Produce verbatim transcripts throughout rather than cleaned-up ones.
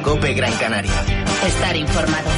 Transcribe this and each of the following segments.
COPE Gran Canaria. Estar informado.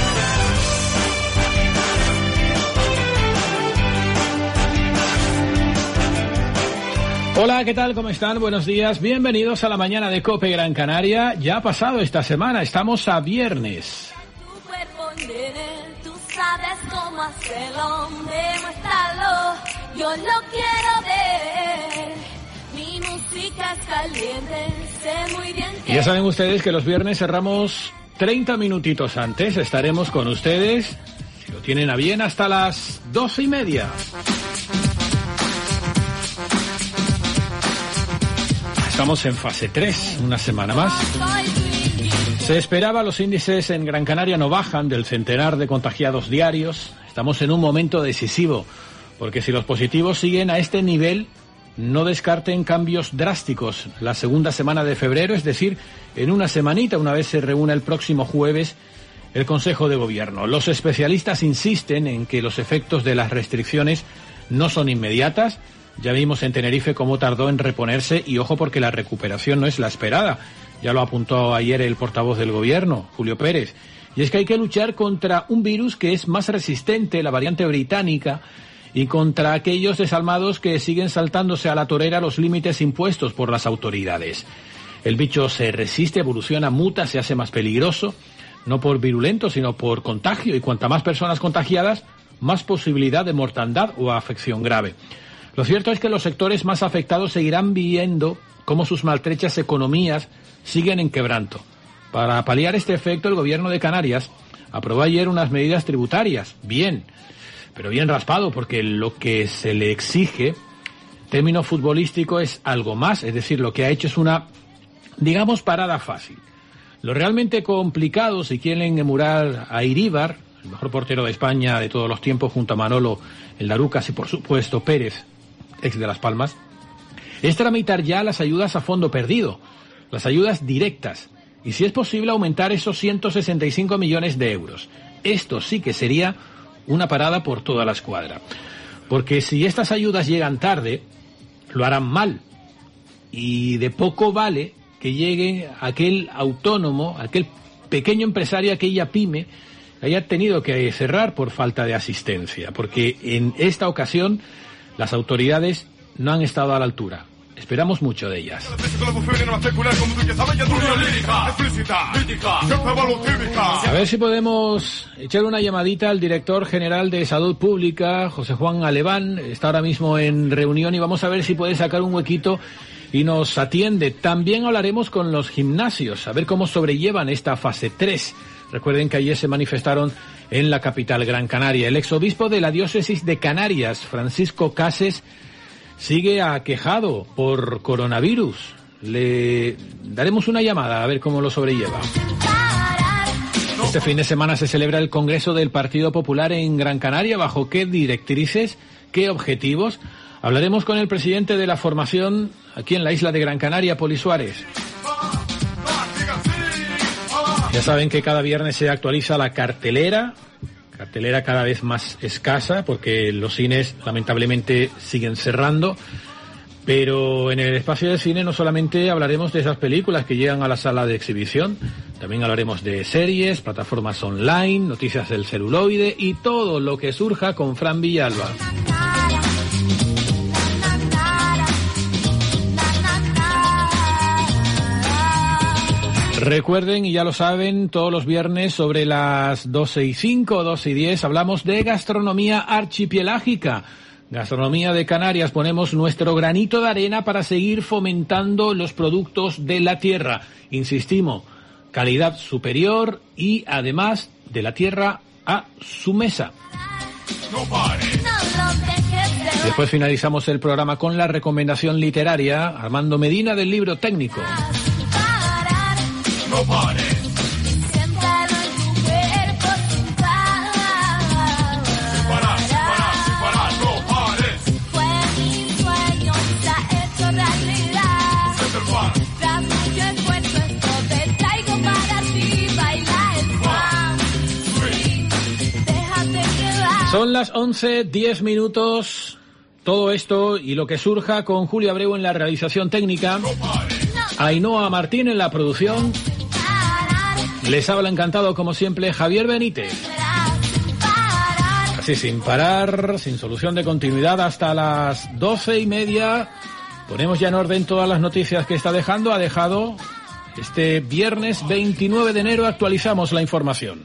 Hola, ¿qué tal? ¿Cómo están? Buenos días. Bienvenidos a la mañana de COPE Gran Canaria. Ya ha pasado esta semana, estamos a viernes. Tu cuerpo tú sabes cómo hacerlo, demuéstralo, yo lo quiero ver. Mi música es caliente, sé muy bien que... Y ya saben ustedes que los viernes cerramos treinta minutitos antes. Estaremos con ustedes, si lo tienen a bien, hasta las doce y media. Estamos en fase tres, una semana más. Se esperaba, los índices en Gran Canaria no bajan del centenar de contagiados diarios. Estamos en un momento decisivo, porque si los positivos siguen a este nivel, no descarten cambios drásticos la segunda semana de febrero, es decir, en una semanita, una vez se reúna el próximo jueves el Consejo de Gobierno. Los especialistas insisten en que los efectos de las restricciones no son inmediatas. Ya vimos en Tenerife cómo tardó en reponerse y ojo porque la recuperación no es la esperada. Ya lo apuntó ayer el portavoz del Gobierno, Julio Pérez. Y es que hay que luchar contra un virus que es más resistente, la variante británica, y contra aquellos desalmados que siguen saltándose a la torera los límites impuestos por las autoridades. El bicho se resiste, evoluciona, muta, se hace más peligroso, no por virulento, sino por contagio, y cuanta más personas contagiadas, más posibilidad de mortandad o afección grave. Lo cierto es que los sectores más afectados seguirán viendo cómo sus maltrechas economías siguen en quebranto. Para paliar este efecto, el Gobierno de Canarias aprobó ayer unas medidas tributarias. Bien, pero bien raspado, porque lo que se le exige, término futbolístico, es algo más. Es decir, lo que ha hecho es una, digamos, parada fácil. Lo realmente complicado, si quieren emular a Iríbar, el mejor portero de España de todos los tiempos, junto a Manolo, el Darucas y, por supuesto, Pérez, ex de Las Palmas, es tramitar ya las ayudas a fondo perdido, las ayudas directas, y si es posible aumentar esos ciento sesenta y cinco millones de euros. Esto sí que sería una parada por toda la escuadra, porque si estas ayudas llegan tarde, lo harán mal, y de poco vale que llegue aquel autónomo, aquel pequeño empresario, aquella pyme, que haya tenido que cerrar por falta de asistencia, porque en esta ocasión las autoridades no han estado a la altura. Esperamos mucho de ellas. A ver si podemos echar una llamadita al director general de Salud Pública, José Juan Aleván. Está ahora mismo en reunión y vamos a ver si puede sacar un huequito y nos atiende. También hablaremos con los gimnasios, a ver cómo sobrellevan esta fase tres. Recuerden que ayer se manifestaron en la capital Gran Canaria. El exobispo de la diócesis de Canarias, Francisco Cases, sigue aquejado por coronavirus. Le daremos una llamada a ver cómo lo sobrelleva. Este fin de semana se celebra el Congreso del Partido Popular en Gran Canaria. ¿Bajo qué directrices? ¿Qué objetivos? Hablaremos con el presidente de la formación aquí en la isla de Gran Canaria, Poli Suárez. Ya saben que cada viernes se actualiza la cartelera, cartelera cada vez más escasa porque los cines lamentablemente siguen cerrando, pero en el espacio de cine no solamente hablaremos de esas películas que llegan a la sala de exhibición, también hablaremos de series, plataformas online, noticias del celuloide y todo lo que surja con Fran Villalba. Recuerden, y ya lo saben, todos los viernes sobre las doce y cinco, doce y diez, hablamos de gastronomía archipelágica, gastronomía de Canarias. Ponemos nuestro granito de arena para seguir fomentando los productos de la tierra. Insistimos, calidad superior y además de la tierra a su mesa. Después finalizamos el programa con la recomendación literaria, Armando Medina, del libro técnico. No pares. Siéntalo en tu cuerpo sin parar. Sin parar, sin parar, sin parar, no pares. Fue mi sueño, se ha hecho realidad. Tras mucho esfuerzo esto te traigo para ti. Baila el swing, déjate llevar. Son las once, diez minutos. Todo esto y lo que surja con Julio Abreu en la realización técnica. Ainhoa Martín en la producción. Les habla encantado, como siempre, Javier Benítez. Así, sin parar, sin solución de continuidad, hasta las doce y media. Ponemos ya en orden todas las noticias que está dejando. Ha dejado este viernes veintinueve de enero. Actualizamos la información.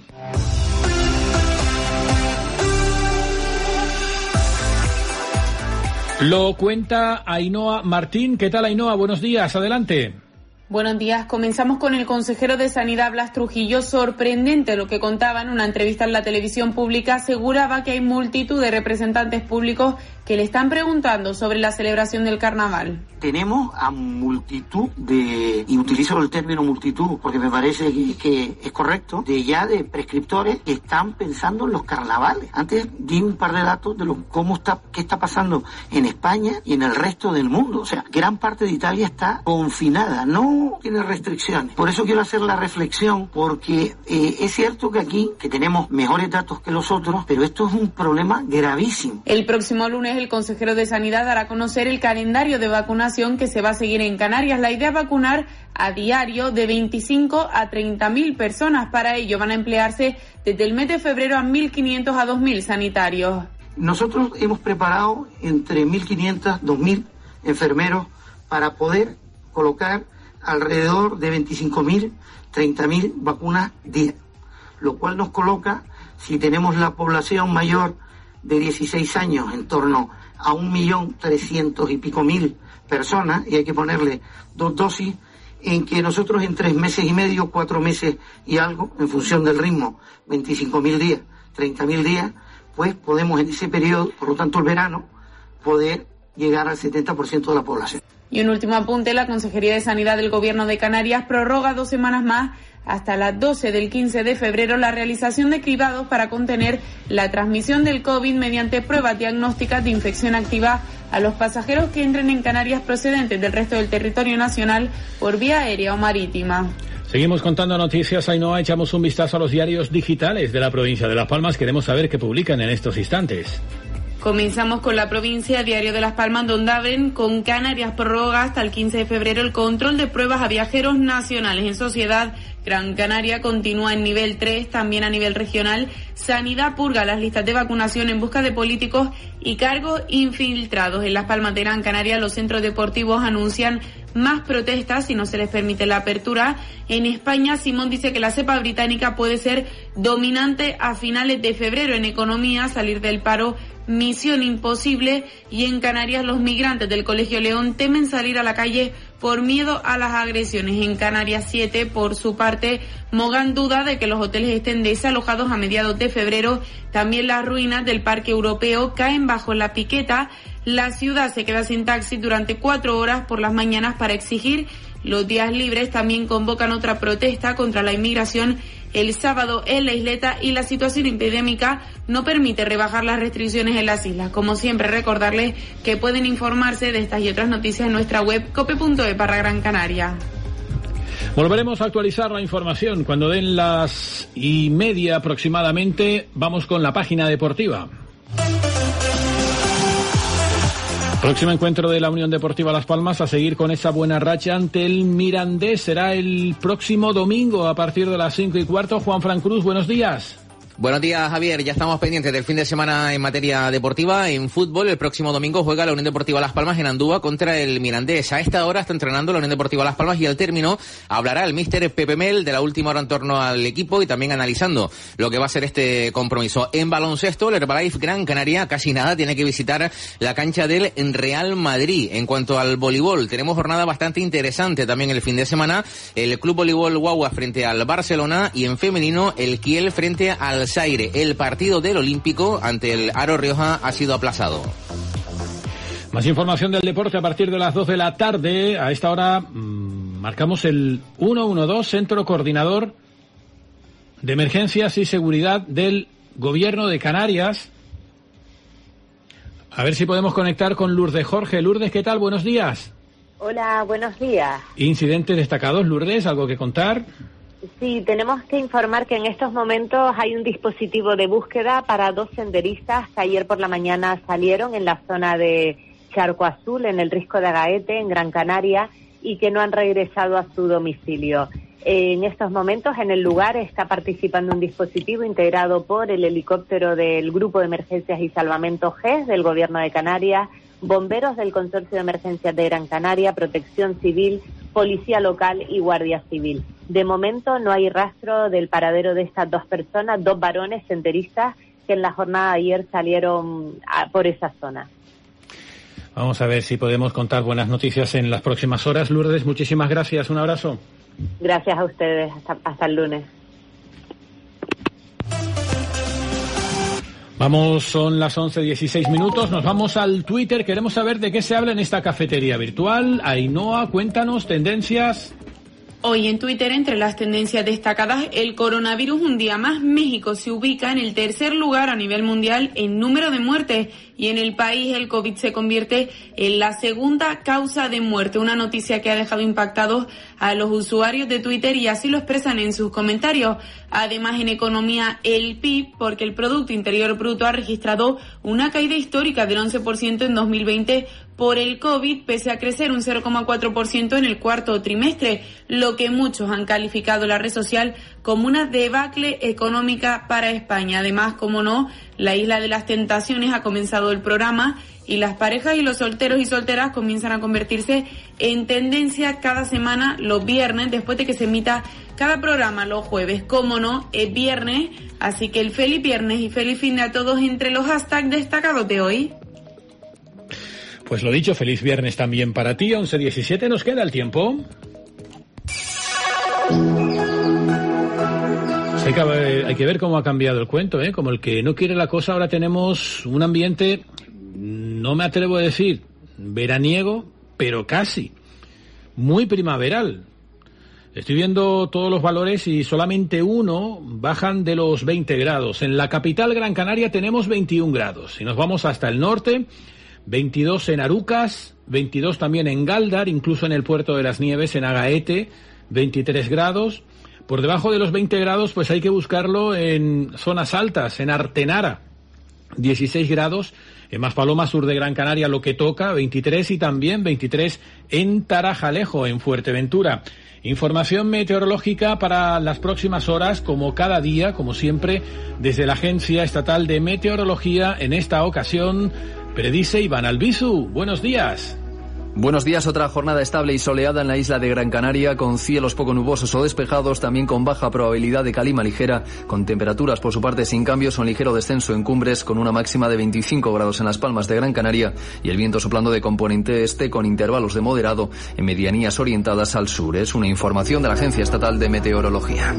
Lo cuenta Ainhoa Martín. ¿Qué tal, Ainhoa? Buenos días, adelante. Buenos días. Comenzamos con el consejero de Sanidad, Blas Trujillo. Sorprendente lo que contaba en una entrevista en la televisión pública. Aseguraba que hay multitud de representantes públicos que le están preguntando sobre la celebración del carnaval. Tenemos a multitud de, y utilizo el término multitud porque me parece que, que es correcto, de ya de prescriptores que están pensando en los carnavales. Antes di un par de datos de lo, cómo está, qué está pasando en España y en el resto del mundo. O sea, gran parte de Italia está confinada, no tiene restricciones. Por eso quiero hacer la reflexión, porque eh, es cierto que aquí, que tenemos mejores datos que los otros, pero esto es un problema gravísimo. El próximo lunes el consejero de Sanidad dará a conocer el calendario de vacunación que se va a seguir en Canarias. La idea es vacunar a diario de veinticinco a treinta mil personas. Para ello van a emplearse desde el mes de febrero a mil quinientos a dos mil sanitarios. Nosotros hemos preparado entre mil quinientos, dos mil enfermeros para poder colocar alrededor de veinticinco mil, treinta mil vacunas día, lo cual nos coloca, si tenemos la población mayor de dieciséis años, en torno a un millón trescientos y pico mil personas, y hay que ponerle dos dosis, en que nosotros en tres meses y medio, cuatro meses y algo, en función del ritmo, veinticinco mil días, treinta mil días, pues podemos en ese periodo, por lo tanto el verano, poder llegar al setenta por ciento de la población. Y un último apunte, la Consejería de Sanidad del Gobierno de Canarias prorroga dos semanas más, hasta las doce del quince de febrero, la realización de cribados para contener la transmisión del COVID mediante pruebas diagnósticas de infección activa a los pasajeros que entren en Canarias procedentes del resto del territorio nacional por vía aérea o marítima. Seguimos contando noticias, Ainhoa. Echamos un vistazo a los diarios digitales de la provincia de Las Palmas. Queremos saber qué publican en estos instantes. Comenzamos con La Provincia, Diario de Las Palmas, donde abren con Canarias prorroga hasta el quince de febrero el control de pruebas a viajeros nacionales. En Sociedad, Gran Canaria continúa en nivel tres, también a nivel regional. Sanidad purga las listas de vacunación en busca de políticos y cargos infiltrados. En Las Palmas de Gran Canaria, los centros deportivos anuncian más protestas si no se les permite la apertura. En España, Simón dice que la cepa británica puede ser dominante a finales de febrero. En economía, salir del paro, misión imposible. Y en Canarias, los migrantes del Colegio León temen salir a la calle por miedo a las agresiones. En Canarias siete, por su parte, Mogán duda de que los hoteles estén desalojados a mediados de febrero. También las ruinas del Parque Europeo caen bajo la piqueta. La ciudad se queda sin taxi durante cuatro horas por las mañanas para exigir los días libres. También convocan otra protesta contra la inmigración el sábado en la isleta, y la situación epidémica no permite rebajar las restricciones en las islas. Como siempre, recordarles que pueden informarse de estas y otras noticias en nuestra web cope punto e barra Gran Canaria. Volveremos a actualizar la información cuando den las y media aproximadamente. Vamos con la página deportiva. Próximo encuentro de la Unión Deportiva Las Palmas, a seguir con esa buena racha ante el Mirandés. Será el próximo domingo a partir de las cinco y cuarto. Juan Fran Cruz, buenos días. Buenos días, Javier. Ya estamos pendientes del fin de semana en materia deportiva. En fútbol, el próximo domingo juega la Unión Deportiva Las Palmas en Andúa contra el Mirandés. A esta hora está entrenando la Unión Deportiva Las Palmas y al término hablará el míster Pepe Mel de la última hora en torno al equipo y también analizando lo que va a ser este compromiso. En baloncesto, el Herbalife Gran Canaria casi nada tiene que visitar la cancha del Real Madrid. En cuanto al voleibol, tenemos jornada bastante interesante también el fin de semana. El Club Voleibol Guagua frente al Barcelona y en femenino el Kiel frente al Zaire. El partido del Olímpico ante el Aro Rioja ha sido aplazado. Más información del deporte a partir de las dos de la tarde. A esta hora mmm, marcamos el uno uno dos, Centro Coordinador de Emergencias y Seguridad del Gobierno de Canarias. A ver si podemos conectar con Lourdes Jorge. Lourdes, ¿qué tal? Buenos días. Hola, buenos días. Incidentes destacados, Lourdes, ¿algo que contar? Sí, tenemos que informar que en estos momentos hay un dispositivo de búsqueda para dos senderistas que ayer por la mañana salieron en la zona de Charco Azul, en el Risco de Agaete, en Gran Canaria, y que no han regresado a su domicilio. En estos momentos, en el lugar está participando un dispositivo integrado por el helicóptero del Grupo de Emergencias y Salvamento G E S del Gobierno de Canarias, bomberos del Consorcio de Emergencias de Gran Canaria, Protección Civil, Policía Local y Guardia Civil. De momento no hay rastro del paradero de estas dos personas, dos varones senderistas que en la jornada de ayer salieron a, por esa zona. Vamos a ver si podemos contar buenas noticias en las próximas horas. Lourdes, muchísimas gracias. Un abrazo. Gracias a ustedes. Hasta, hasta el lunes. Vamos, son las once dieciséis minutos, nos vamos al Twitter, queremos saber de qué se habla en esta cafetería virtual. Ainhoa, cuéntanos, tendencias. Hoy en Twitter, entre las tendencias destacadas, el coronavirus un día más. México se ubica en el tercer lugar a nivel mundial en número de muertes y en el país el COVID se convierte en la segunda causa de muerte. Una noticia que ha dejado impactados a los usuarios de Twitter y así lo expresan en sus comentarios. Además, en economía, el P I B, porque el Producto Interior Bruto ha registrado una caída histórica del once por ciento en dos mil veinte por el COVID, pese a crecer un cero coma cuatro por ciento en el cuarto trimestre, lo que muchos han calificado la red social como una debacle económica para España. Además, como no, la Isla de las Tentaciones ha comenzado el programa y las parejas y los solteros y solteras comienzan a convertirse en tendencia cada semana los viernes, después de que se emita cada programa los jueves. Como no, es viernes, así que el feliz viernes y feliz fin de a todos entre los hashtags destacados de hoy. Pues lo dicho, feliz viernes también para ti. once diecisiete, nos queda el tiempo. Hay que, hay que ver cómo ha cambiado el cuento, ¿eh? Como el que no quiere la cosa, ahora tenemos un ambiente, no me atrevo a decir veraniego, pero casi, muy primaveral. Estoy viendo todos los valores y solamente uno bajan de los veinte grados. En la capital Gran Canaria tenemos veintiún grados. Si nos vamos hasta el norte, veintidós en Arucas, veintidós también en Gáldar, incluso en el Puerto de las Nieves, en Agaete, veintitrés grados. Por debajo de los veinte grados, pues hay que buscarlo en zonas altas, en Artenara, dieciséis grados, en Maspalomas, sur de Gran Canaria, lo que toca, veintitrés, y también veintitrés en Tarajalejo, en Fuerteventura. Información meteorológica para las próximas horas, como cada día, como siempre, desde la Agencia Estatal de Meteorología. En esta ocasión, predice Iván Albizu. Buenos días. Buenos días, otra jornada estable y soleada en la isla de Gran Canaria, con cielos poco nubosos o despejados, también con baja probabilidad de calima ligera, con temperaturas por su parte sin cambios o un ligero descenso en cumbres, con una máxima de veinticinco grados en las Palmas de Gran Canaria y el viento soplando de componente este con intervalos de moderado en medianías orientadas al sur. Es una información de la Agencia Estatal de Meteorología.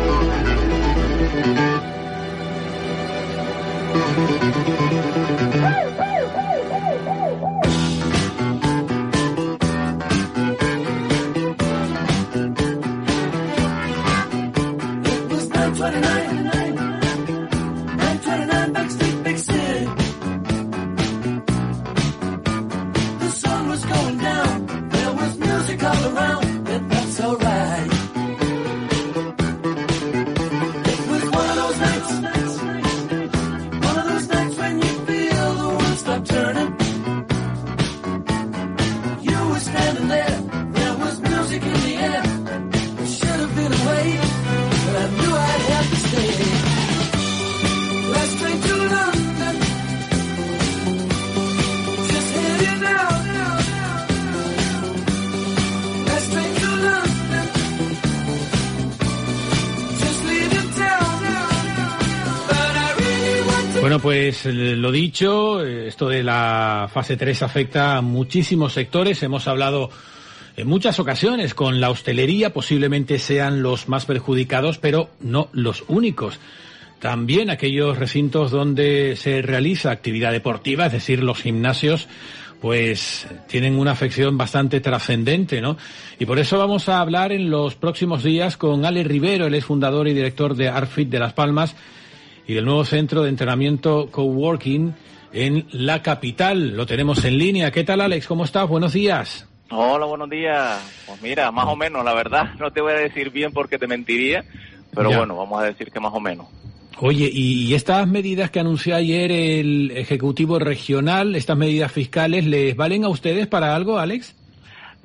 Bueno, pues lo dicho, esto de la fase tres afecta a muchísimos sectores. Hemos hablado en muchas ocasiones con la hostelería, posiblemente sean los más perjudicados, pero no los únicos. También aquellos recintos donde se realiza actividad deportiva, es decir, los gimnasios, pues tienen una afección bastante trascendente, ¿no? Y por eso vamos a hablar en los próximos días con Ale Rivero, él es fundador y director de ArtFit de Las Palmas y del nuevo centro de entrenamiento coworking en la capital. Lo tenemos en línea. ¿Qué tal, Alex? ¿Cómo estás? Buenos días. Hola, buenos días. Pues mira, más o menos, la verdad, no te voy a decir bien porque te mentiría, pero ya. Bueno, vamos a decir que más o menos. Oye, y estas medidas que anunció ayer el Ejecutivo Regional, estas medidas fiscales, ¿les valen a ustedes para algo, Alex?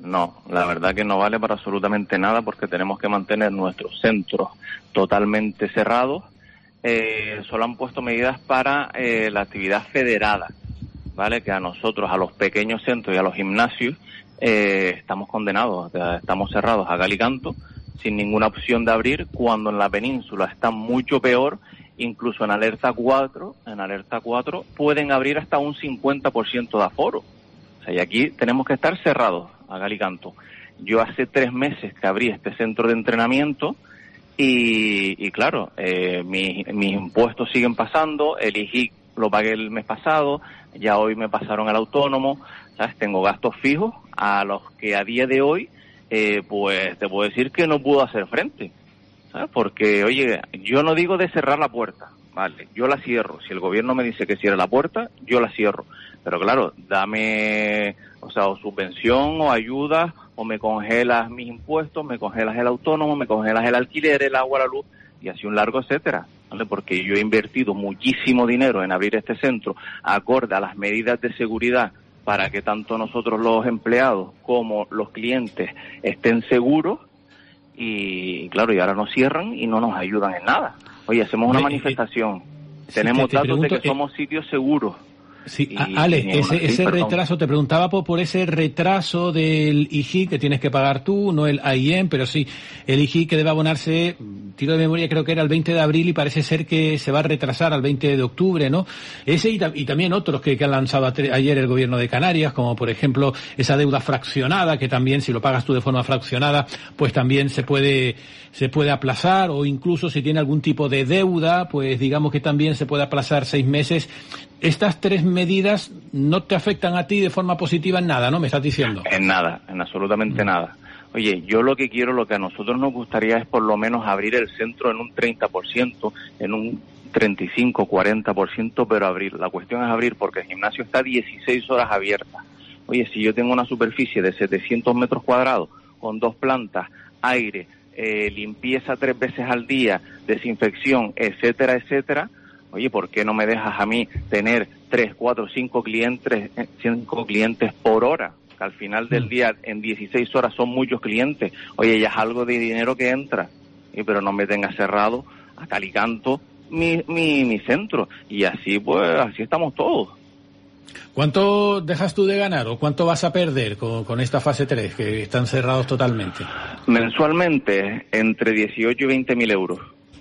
No, la verdad que no vale para absolutamente nada porque tenemos que mantener nuestros centros totalmente cerrados. Eh, solo han puesto medidas para eh, la actividad federada, ¿vale? Que a nosotros, a los pequeños centros y a los gimnasios, eh, estamos condenados, o sea, estamos cerrados a cal y canto, sin ninguna opción de abrir, cuando en la península está mucho peor, incluso en alerta cuatro, en alerta cuatro pueden abrir hasta un cincuenta por ciento de aforo. O sea, y aquí tenemos que estar cerrados a cal y canto. Yo hace tres meses que abrí este centro de entrenamiento y, y claro, eh, mis, mis impuestos siguen pasando, el I G I C lo pagué el mes pasado, ya hoy me pasaron el autónomo, ¿sabes? Tengo gastos fijos a los que a día de hoy, eh, pues te puedo decir que no puedo hacer frente, ¿sabes? Porque, oye, yo no digo de cerrar la puerta, vale, yo la cierro. Si el gobierno me dice que cierre la puerta, yo la cierro. Pero claro, dame, o sea, o subvención o ayuda, o me congelas mis impuestos, me congelas el autónomo, me congelas el alquiler, el agua, la luz, y así un largo etcétera, ¿vale? Porque yo he invertido muchísimo dinero en abrir este centro, acorde a las medidas de seguridad, para que tanto nosotros los empleados como los clientes estén seguros, y claro, y ahora nos cierran y no nos ayudan en nada. Oye, hacemos una eh, manifestación, eh, tenemos te, te datos pregunto, de que eh, somos sitios seguros. Sí, Y, Ale, y ese, así, ese perdón. retraso, te preguntaba por, por ese retraso del I G I que tienes que pagar tú, no el A I E M, pero sí, el I G I que debe abonarse, tiro de memoria, creo que era el veinte de abril y parece ser que se va a retrasar al veinte de octubre, ¿no? Ese y, y también otros que, que han lanzado ayer el gobierno de Canarias, como por ejemplo esa deuda fraccionada, que también si lo pagas tú de forma fraccionada, pues también se puede, se puede aplazar, o incluso si tiene algún tipo de deuda, pues digamos que también se puede aplazar seis meses. Estas tres medidas no te afectan a ti de forma positiva en nada, ¿no? Me estás diciendo. En nada, en absolutamente nada. Oye, yo lo que quiero, lo que a nosotros nos gustaría es por lo menos abrir el centro en un treinta por ciento, en un treinta y cinco, cuarenta por ciento, pero abrir. La cuestión es abrir porque el gimnasio está dieciséis horas abierta. Oye, si yo tengo una superficie de setecientos metros cuadrados, con dos plantas, aire, eh, limpieza tres veces al día, desinfección, etcétera, etcétera, oye, ¿por qué no me dejas a mí tener tres, cuatro, cinco clientes, cinco clientes por hora? Que al final del día, en dieciséis horas son muchos clientes. Oye, ya es algo de dinero que entra. Y pero no me tengas cerrado a cal y canto mi, mi, mi centro. Y así, pues, así estamos todos. ¿Cuánto dejas tú de ganar o cuánto vas a perder con, con esta fase tres, que están cerrados totalmente? Mensualmente, entre dieciocho y veinte mil euros.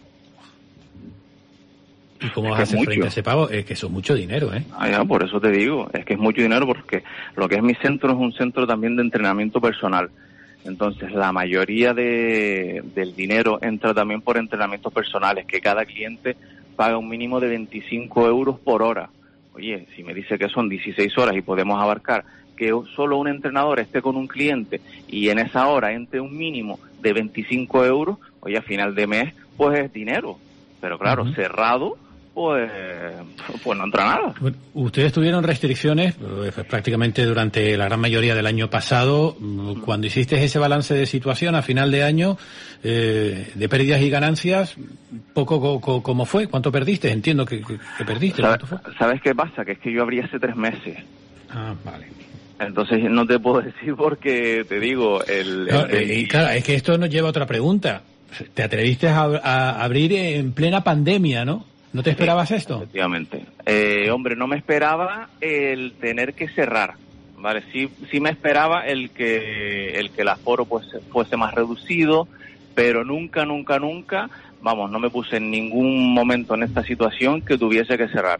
¿Y cómo Es vas que a hacer es frente mucho. a ese pago? Es que eso es mucho dinero, ¿eh? Ah, ya, por eso te digo, es que es mucho dinero porque lo que es mi centro es un centro también de entrenamiento personal. Entonces, la mayoría de, del dinero entra también por entrenamientos personales, que cada cliente paga un mínimo de veinticinco euros por hora. Oye, si me dice que son dieciséis horas y podemos abarcar que solo un entrenador esté con un cliente y en esa hora entre un mínimo de veinticinco euros, oye, a final de mes, pues es dinero. Pero claro, uh-huh. cerrado, pues, pues no entra nada. Ustedes tuvieron restricciones pues, prácticamente durante la gran mayoría del año pasado. Cuando hiciste ese balance de situación a final de año, eh, de pérdidas y ganancias, poco co- co- ¿cómo fue? ¿Cuánto perdiste? Entiendo que, que, que perdiste. ¿Sabes, ¿Cuánto fue? ¿Sabes qué pasa? Que es que yo abrí hace tres meses. Ah, vale. Entonces no te puedo decir porque, te digo, el... No, el, el... Y claro, es que esto nos lleva a otra pregunta. Te atreviste a, a abrir en plena pandemia, ¿no? ¿No te esperabas sí, esto? Efectivamente. Eh, hombre, no me esperaba el tener que cerrar, ¿vale? Sí, sí me esperaba el que el que el aforo pues fuese más reducido, pero nunca, nunca, nunca, vamos, no me puse en ningún momento en esta situación que tuviese que cerrar.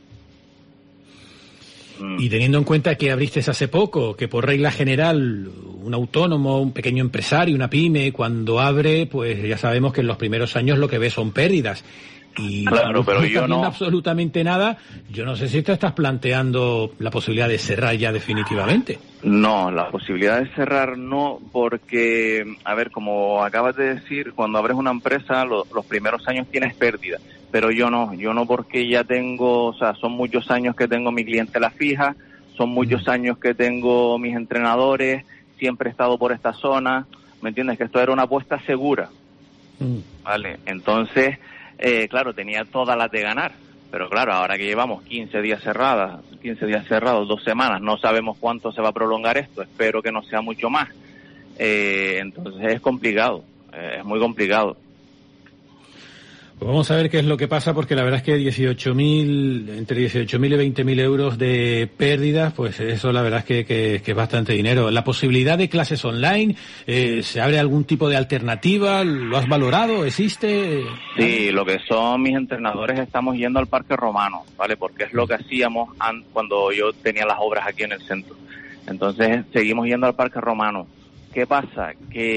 Y teniendo en cuenta que abriste hace poco, que por regla general un autónomo, un pequeño empresario, una pyme, cuando abre, pues ya sabemos que en los primeros años lo que ve son pérdidas. Y claro, pero yo no absolutamente nada. Yo no sé si te estás planteando la posibilidad de cerrar ya definitivamente. No, la posibilidad de cerrar no, porque, a ver, como acabas de decir, cuando abres una empresa, lo, los primeros años tienes pérdida. Pero yo no, yo no porque ya tengo, o sea, son muchos años que tengo mi clientela fija, son muchos mm. años que tengo mis entrenadores, siempre he estado por esta zona, ¿me entiendes? Que esto era una apuesta segura, mm. ¿vale? Entonces, eh, claro, tenía todas las de ganar, Pero claro, ahora que llevamos quince días cerradas, quince días cerrados, dos semanas, no sabemos cuánto se va a prolongar esto, espero que no sea mucho más. Eh, entonces es complicado, eh, es muy complicado. Pues vamos a ver qué es lo que pasa, porque la verdad es que dieciocho mil, entre dieciocho mil y veinte mil euros de pérdidas, pues eso la verdad es que, que, que es bastante dinero. La posibilidad de clases online, eh, ¿se abre algún tipo de alternativa? ¿Lo has valorado? ¿Existe? Sí, lo que son mis entrenadores estamos yendo al Parque Romano, ¿vale? Porque es lo que hacíamos an- cuando yo tenía las obras aquí en el centro. Entonces seguimos yendo al Parque Romano. ¿Qué pasa?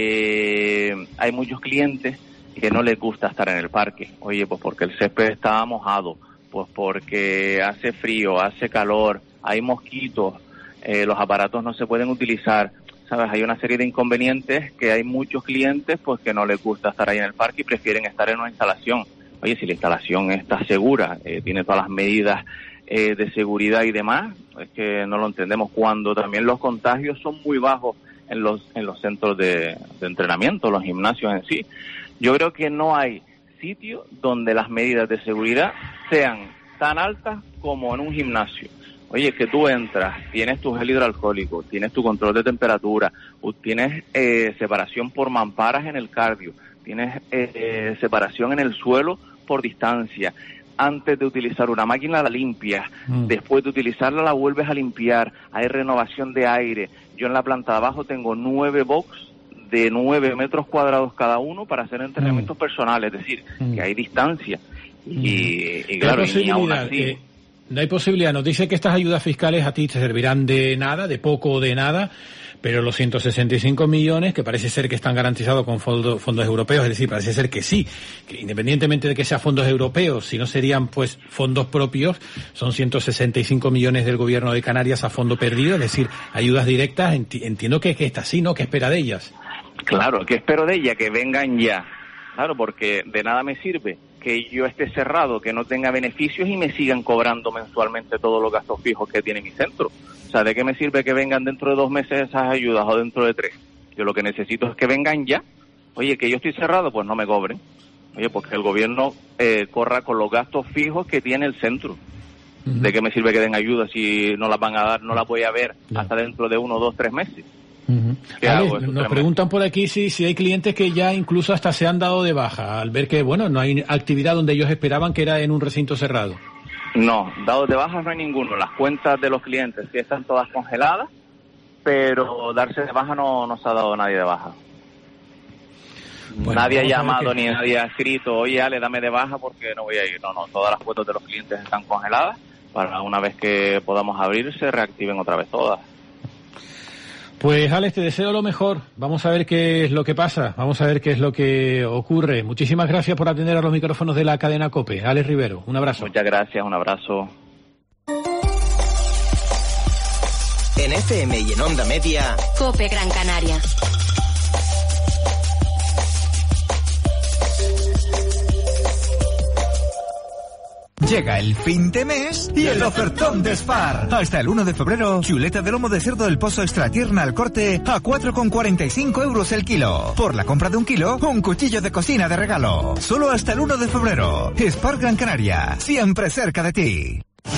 Que hay muchos clientes que no les gusta estar en el parque. Oye, pues porque el césped está mojado, pues porque hace frío, hace calor, hay mosquitos, eh, los aparatos no se pueden utilizar, ¿sabes? Hay una serie de inconvenientes que hay muchos clientes pues que no les gusta estar ahí en el parque y prefieren estar en una instalación. Oye, si la instalación está segura, eh, tiene todas las medidas eh, de seguridad y demás, es que no lo entendemos. Cuando también los contagios son muy bajos en los en los centros de, de entrenamiento, los gimnasios en sí. Yo creo que no hay sitio donde las medidas de seguridad sean tan altas como en un gimnasio. Oye, que tú entras, tienes tu gel hidroalcohólico, tienes tu control de temperatura, tienes eh, separación por mamparas en el cardio, tienes eh, eh, separación en el suelo por distancia. Antes de utilizar una máquina la limpias, mm. después de utilizarla la vuelves a limpiar, hay renovación de aire. Yo en la planta de abajo tengo nueve box de nueve metros cuadrados cada uno para hacer entrenamientos mm. personales, es decir, mm. que hay distancia. Y, mm. y claro, y aún así... Eh, no hay posibilidad, nos dice que estas ayudas fiscales a ti te servirán de nada, de poco o de nada, pero los ciento sesenta y cinco millones, que parece ser que están garantizados con fondo, fondos europeos, es decir, parece ser que sí, que independientemente de que sean fondos europeos, si no serían pues fondos propios, son ciento sesenta y cinco millones del gobierno de Canarias a fondo perdido, es decir, ayudas directas, enti- entiendo que, que está así, ¿no? ¿Qué espera de ellas? Claro, ¿qué espero de ella? Que vengan ya. Claro, porque de nada me sirve que yo esté cerrado, que no tenga beneficios y me sigan cobrando mensualmente todos los gastos fijos que tiene mi centro. O sea, ¿de qué me sirve que vengan dentro de dos meses esas ayudas o dentro de tres? Yo lo que necesito es que vengan ya. Oye, que yo estoy cerrado, pues no me cobren. Oye, pues que el gobierno eh, corra con los gastos fijos que tiene el centro. Uh-huh. ¿De qué me sirve que den ayuda si no las van a dar, no las voy a ver no. hasta dentro de uno, dos, tres meses? Uh-huh. Ale, hago? nos preguntan por aquí si, si hay clientes que ya incluso hasta se han dado de baja al ver que, bueno, no hay actividad donde ellos esperaban que era en un recinto cerrado. No, dados de baja no hay ninguno. Las cuentas de los clientes sí están todas congeladas, pero darse de baja no nos ha dado nadie de baja. Bueno, nadie ha llamado que... ni nadie ha escrito, oye Ale, dame de baja porque no voy a ir. No, no, todas las cuentas de los clientes están congeladas para una vez que podamos abrir se reactiven otra vez todas. Pues Alex, te deseo lo mejor. Vamos a ver qué es lo que pasa. Vamos a ver qué es lo que ocurre. Muchísimas gracias por atender a los micrófonos de la cadena COPE. Alex Rivero, un abrazo. Muchas gracias, un abrazo. En F M y en Onda Media, COPE Gran Canaria. Llega el fin de mes y el ofertón de Spar. Hasta el uno de febrero, chuleta de lomo de cerdo del Pozo extra tierna al corte a cuatro con cuarenta y cinco euros el kilo. Por la compra de un kilo, un cuchillo de cocina de regalo. Solo hasta el uno de febrero. Spar Gran Canaria, siempre cerca de ti.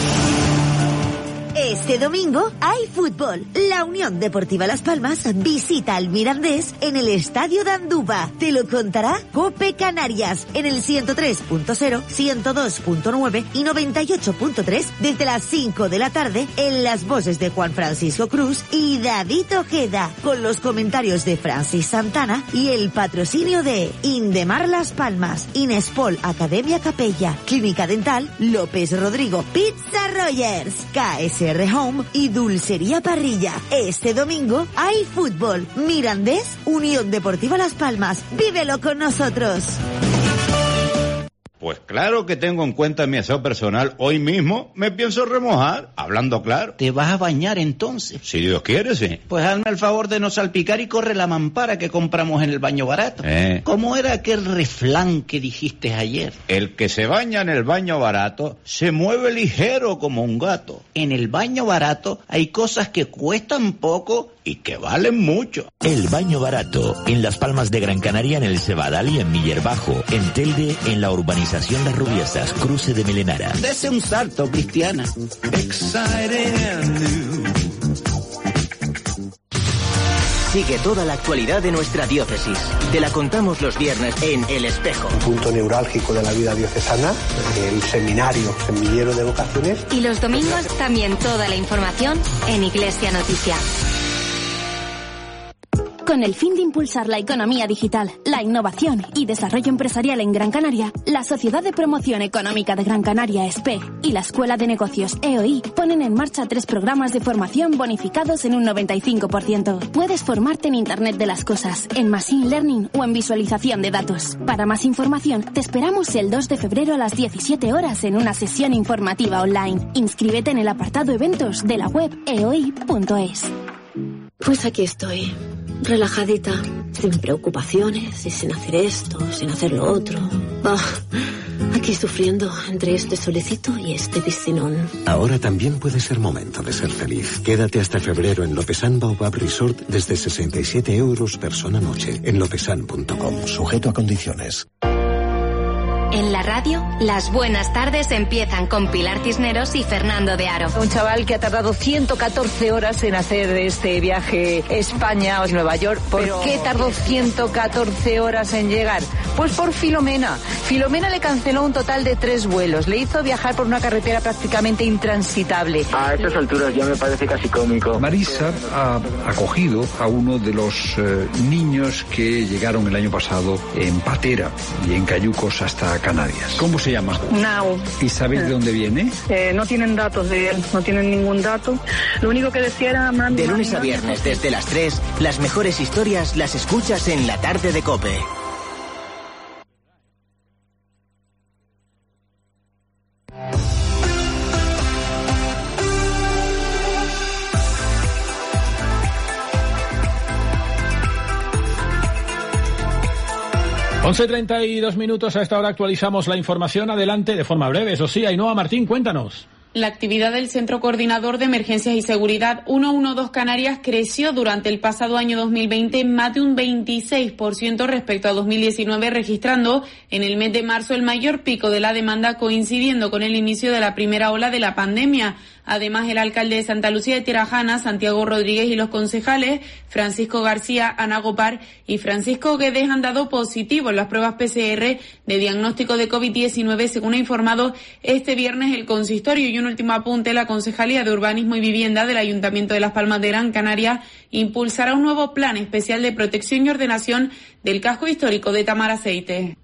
Este domingo hay fútbol. La Unión Deportiva Las Palmas visita al Mirandés en el Estadio de Andúba. Te lo contará COPE Canarias en el ciento tres punto cero, ciento dos punto nueve y noventa y ocho punto tres desde las cinco de la tarde en las voces de Juan Francisco Cruz y David Ojeda, con los comentarios de Francis Santana y el patrocinio de Indemar Las Palmas, Inespol Academia Capella, Clínica Dental López Rodrigo, Pizza Rogers, K S R Home y Dulcería Parrilla. Este domingo hay fútbol. Mirandés, Unión Deportiva Las Palmas. Vívelo con nosotros. Pues claro que tengo en cuenta mi aseo personal. Hoy mismo me pienso remojar, hablando claro. ¿Te vas a bañar entonces? Si Dios quiere, sí. Pues hazme el favor de no salpicar y corre la mampara que compramos en el baño barato. Eh. ¿Cómo era aquel refrán que dijiste ayer? El que se baña en el baño barato se mueve ligero como un gato. En el baño barato hay cosas que cuestan poco y que valen mucho. El baño barato, en Las Palmas de Gran Canaria, en el Cebadal y en Miller Bajo, en Telde, en la urbanización Las Rubiesas, cruce de Melenara. Dese un salto, Cristiana. Sigue toda la actualidad de nuestra diócesis. Te la contamos los viernes en El Espejo. Un punto neurálgico de la vida diocesana, el seminario, semillero de vocaciones. Y los domingos también toda la información en Iglesia Noticia. Con el fin de impulsar la economía digital, la innovación y desarrollo empresarial en Gran Canaria, la Sociedad de Promoción Económica de Gran Canaria, S P E, y la Escuela de Negocios E O I ponen en marcha tres programas de formación bonificados en un noventa y cinco por ciento. Puedes formarte en Internet de las Cosas, en Machine Learning o en visualización de datos. Para más información, te esperamos el dos de febrero a las diecisiete horas en una sesión informativa online. Inscríbete en el apartado Eventos de la web e o i punto es. Pues aquí estoy, relajadita, sin preocupaciones y sin hacer esto, sin hacer lo otro. Bah, aquí sufriendo entre este solecito y este piscinón. Ahora también puede ser momento de ser feliz. Quédate hasta febrero en Lopesan Baobab Resort desde sesenta y siete euros persona noche en lopesan punto com, sujeto a condiciones. En la radio, las buenas tardes empiezan con Pilar Cisneros y Fernando de Aro. Un chaval que ha tardado ciento catorce horas en hacer este viaje España-Nueva York. ¿Por Pero... qué tardó ciento catorce horas en llegar? Pues por Filomena. Filomena le canceló un total de tres vuelos. Le hizo viajar por una carretera prácticamente intransitable. A estas alturas ya me parece casi cómico. Marisa ha acogido a uno de los eh, niños que llegaron el año pasado en patera y en cayucos hasta Canarias. ¿Cómo se llama? Nao. ¿Y sabéis eh, de dónde viene? Eh, no tienen datos de él, no tienen ningún dato. Lo único que decía era... Mami, de lunes mami, a viernes desde las tres, las mejores historias las escuchas en La Tarde de COPE. once treinta y dos minutos, a esta hora actualizamos la información. Adelante, de forma breve, eso sí. Ainhoa Martín, cuéntanos. La actividad del Centro Coordinador de Emergencias y Seguridad ciento doce Canarias creció durante el pasado año dos mil veinte en más de un veintiséis por ciento respecto a dos mil diecinueve, registrando en el mes de marzo el mayor pico de la demanda, coincidiendo con el inicio de la primera ola de la pandemia. Además, el alcalde de Santa Lucía de Tirajana, Santiago Rodríguez, y los concejales Francisco García, Ana Gopar y Francisco Guedes han dado positivo en las pruebas P C R de diagnóstico de COVID diecinueve, según ha informado este viernes el consistorio. Y un último apunte: la Concejalía de Urbanismo y Vivienda del Ayuntamiento de Las Palmas de Gran Canaria impulsará un nuevo plan especial de protección y ordenación del casco histórico de Tamaraceite.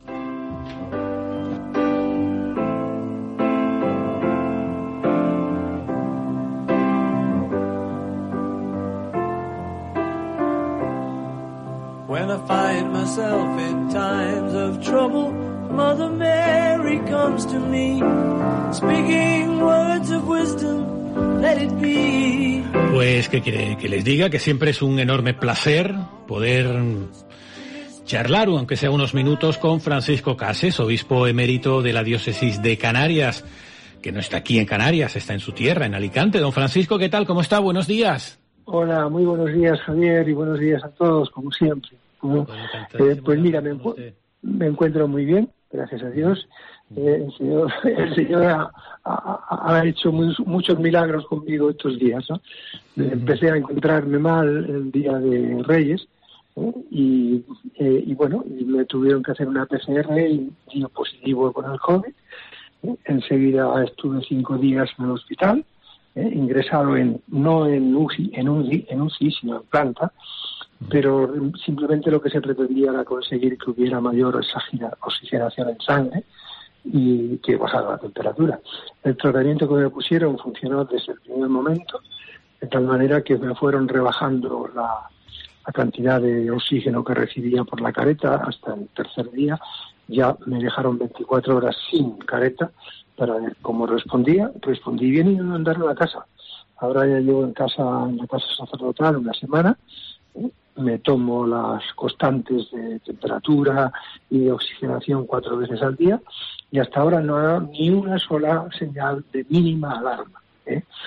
When I find myself in times of trouble, Mother Mary comes to me, speaking words of wisdom, let it be. Pues, ¿qué quiere que les diga? Que siempre es un enorme placer poder charlar, aunque sea unos minutos, con Francisco Cases, obispo emérito de la diócesis de Canarias, que no está aquí en Canarias, está en su tierra, en Alicante. Don Francisco, ¿qué tal? ¿Cómo está? Buenos días. Hola, muy buenos días, Javier, y buenos días a todos, como siempre. Bueno, eh, pues mira, me, encu- me encuentro muy bien, gracias a Dios. Eh, el Señor, el Señor ha, ha, ha hecho muy, muchos milagros conmigo estos días, ¿no? Uh-huh. Empecé a encontrarme mal el día de Reyes, ¿eh? y, eh, y bueno, y me tuvieron que hacer una P C R y dio positivo con el COVID. ¿eh? Enseguida estuve cinco días en el hospital, ¿eh? ingresado en no en U C I, en U C I, en U C I, sino en planta. Pero simplemente lo que se pretendía era conseguir que hubiera mayor oxigenación en sangre y que bajara la temperatura. El tratamiento que me pusieron funcionó desde el primer momento, de tal manera que me fueron rebajando la, la cantidad de oxígeno que recibía por la careta hasta el tercer día. Ya me dejaron veinticuatro horas sin careta para ver cómo respondía. Respondí bien y me mandaron a casa. Ahora ya llevo en casa, en la casa sacerdotal, una semana. Me tomo las constantes de temperatura y de oxigenación cuatro veces al día y hasta ahora no ha dado ni una sola señal de mínima alarma, ¿eh?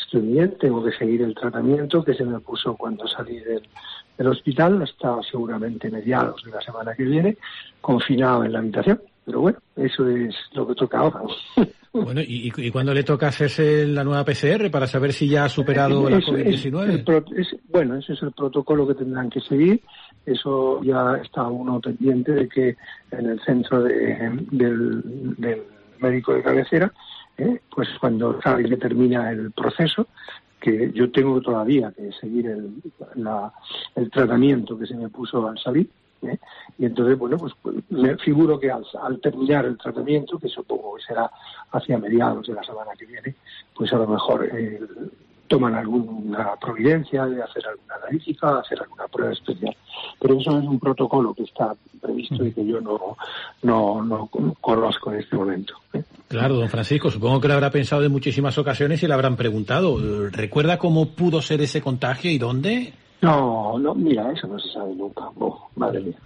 estoy bien, tengo que seguir el tratamiento que se me puso cuando salí del, del hospital, hasta seguramente mediados de la semana que viene, confinado en la habitación. Pero bueno, eso es lo que toca ahora. Bueno, ¿y, y cuándo le toca hacerse la nueva P C R para saber si ya ha superado la COVID diecinueve? Es, es, bueno, ese es el protocolo que tendrán que seguir. Eso ya está uno pendiente de que en el centro de, del, del médico de cabecera, eh, pues cuando sabe que termina el proceso, que yo tengo todavía que seguir el, la, el tratamiento que se me puso al salir, ¿eh? Y entonces, bueno, pues, pues me figuro que al, al terminar el tratamiento, que supongo que será hacia mediados de la semana que viene, pues a lo mejor eh, toman alguna providencia de hacer alguna analítica, hacer alguna prueba especial. Pero eso es un protocolo que está previsto y que yo no, no, no conozco en este momento, ¿eh? Claro, don Francisco, supongo que lo habrá pensado en muchísimas ocasiones y le habrán preguntado. ¿Recuerda cómo pudo ser ese contagio y dónde? No, no, mira, eso no se sabe nunca. Oh, madre mía.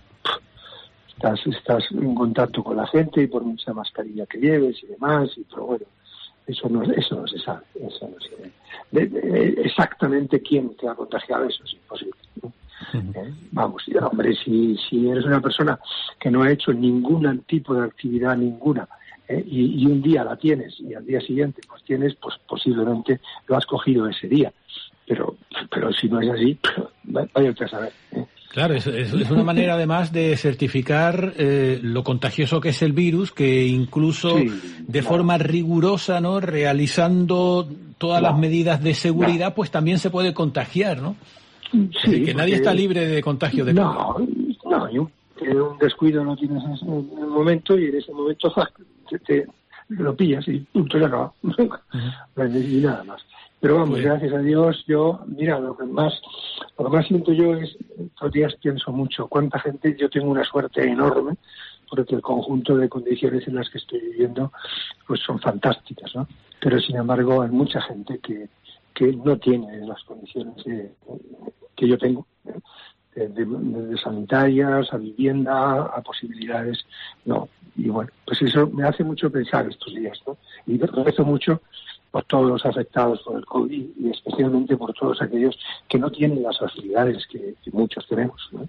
Estás, estás en contacto con la gente y por mucha mascarilla que lleves y demás, y pero bueno, eso no, eso no se sabe. Eso no se sabe. De, de, exactamente quién te ha contagiado, eso es imposible, ¿no? Uh-huh. Eh, vamos, hombre, si, si eres una persona que no ha hecho ningún tipo de actividad ninguna, eh, y, y un día la tienes y al día siguiente pues tienes, pues posiblemente lo has cogido ese día. Pero, pero si no es así, vaya usted a saber, ¿eh? Claro, es, es, es una manera además de certificar eh, lo contagioso que es el virus, que incluso sí, de claro. forma rigurosa, ¿no? Realizando todas no, las medidas de seguridad, no. pues también se puede contagiar, ¿no? Sí, es decir, que nadie está libre de contagio de No, COVID. no, y un, un descuido no tienes en el momento y en ese momento te, te lo pillas y punto, ya acaba. Uh-huh. Y nada más. Pero vamos, pues, gracias a Dios, yo, mira, lo que más lo que más siento yo es, todos los días pienso mucho, cuánta gente, yo tengo una suerte enorme, porque el conjunto de condiciones en las que estoy viviendo, pues son fantásticas, ¿no? Pero sin embargo, hay mucha gente que, que no tiene las condiciones de, que yo tengo, ¿eh? de, de, de sanitarias, a vivienda, a posibilidades, no. Y bueno, pues eso me hace mucho pensar estos días, ¿no? Y rezo mucho por todos los afectados por el COVID y especialmente por todos aquellos que no tienen las facilidades que, que muchos tenemos, ¿no?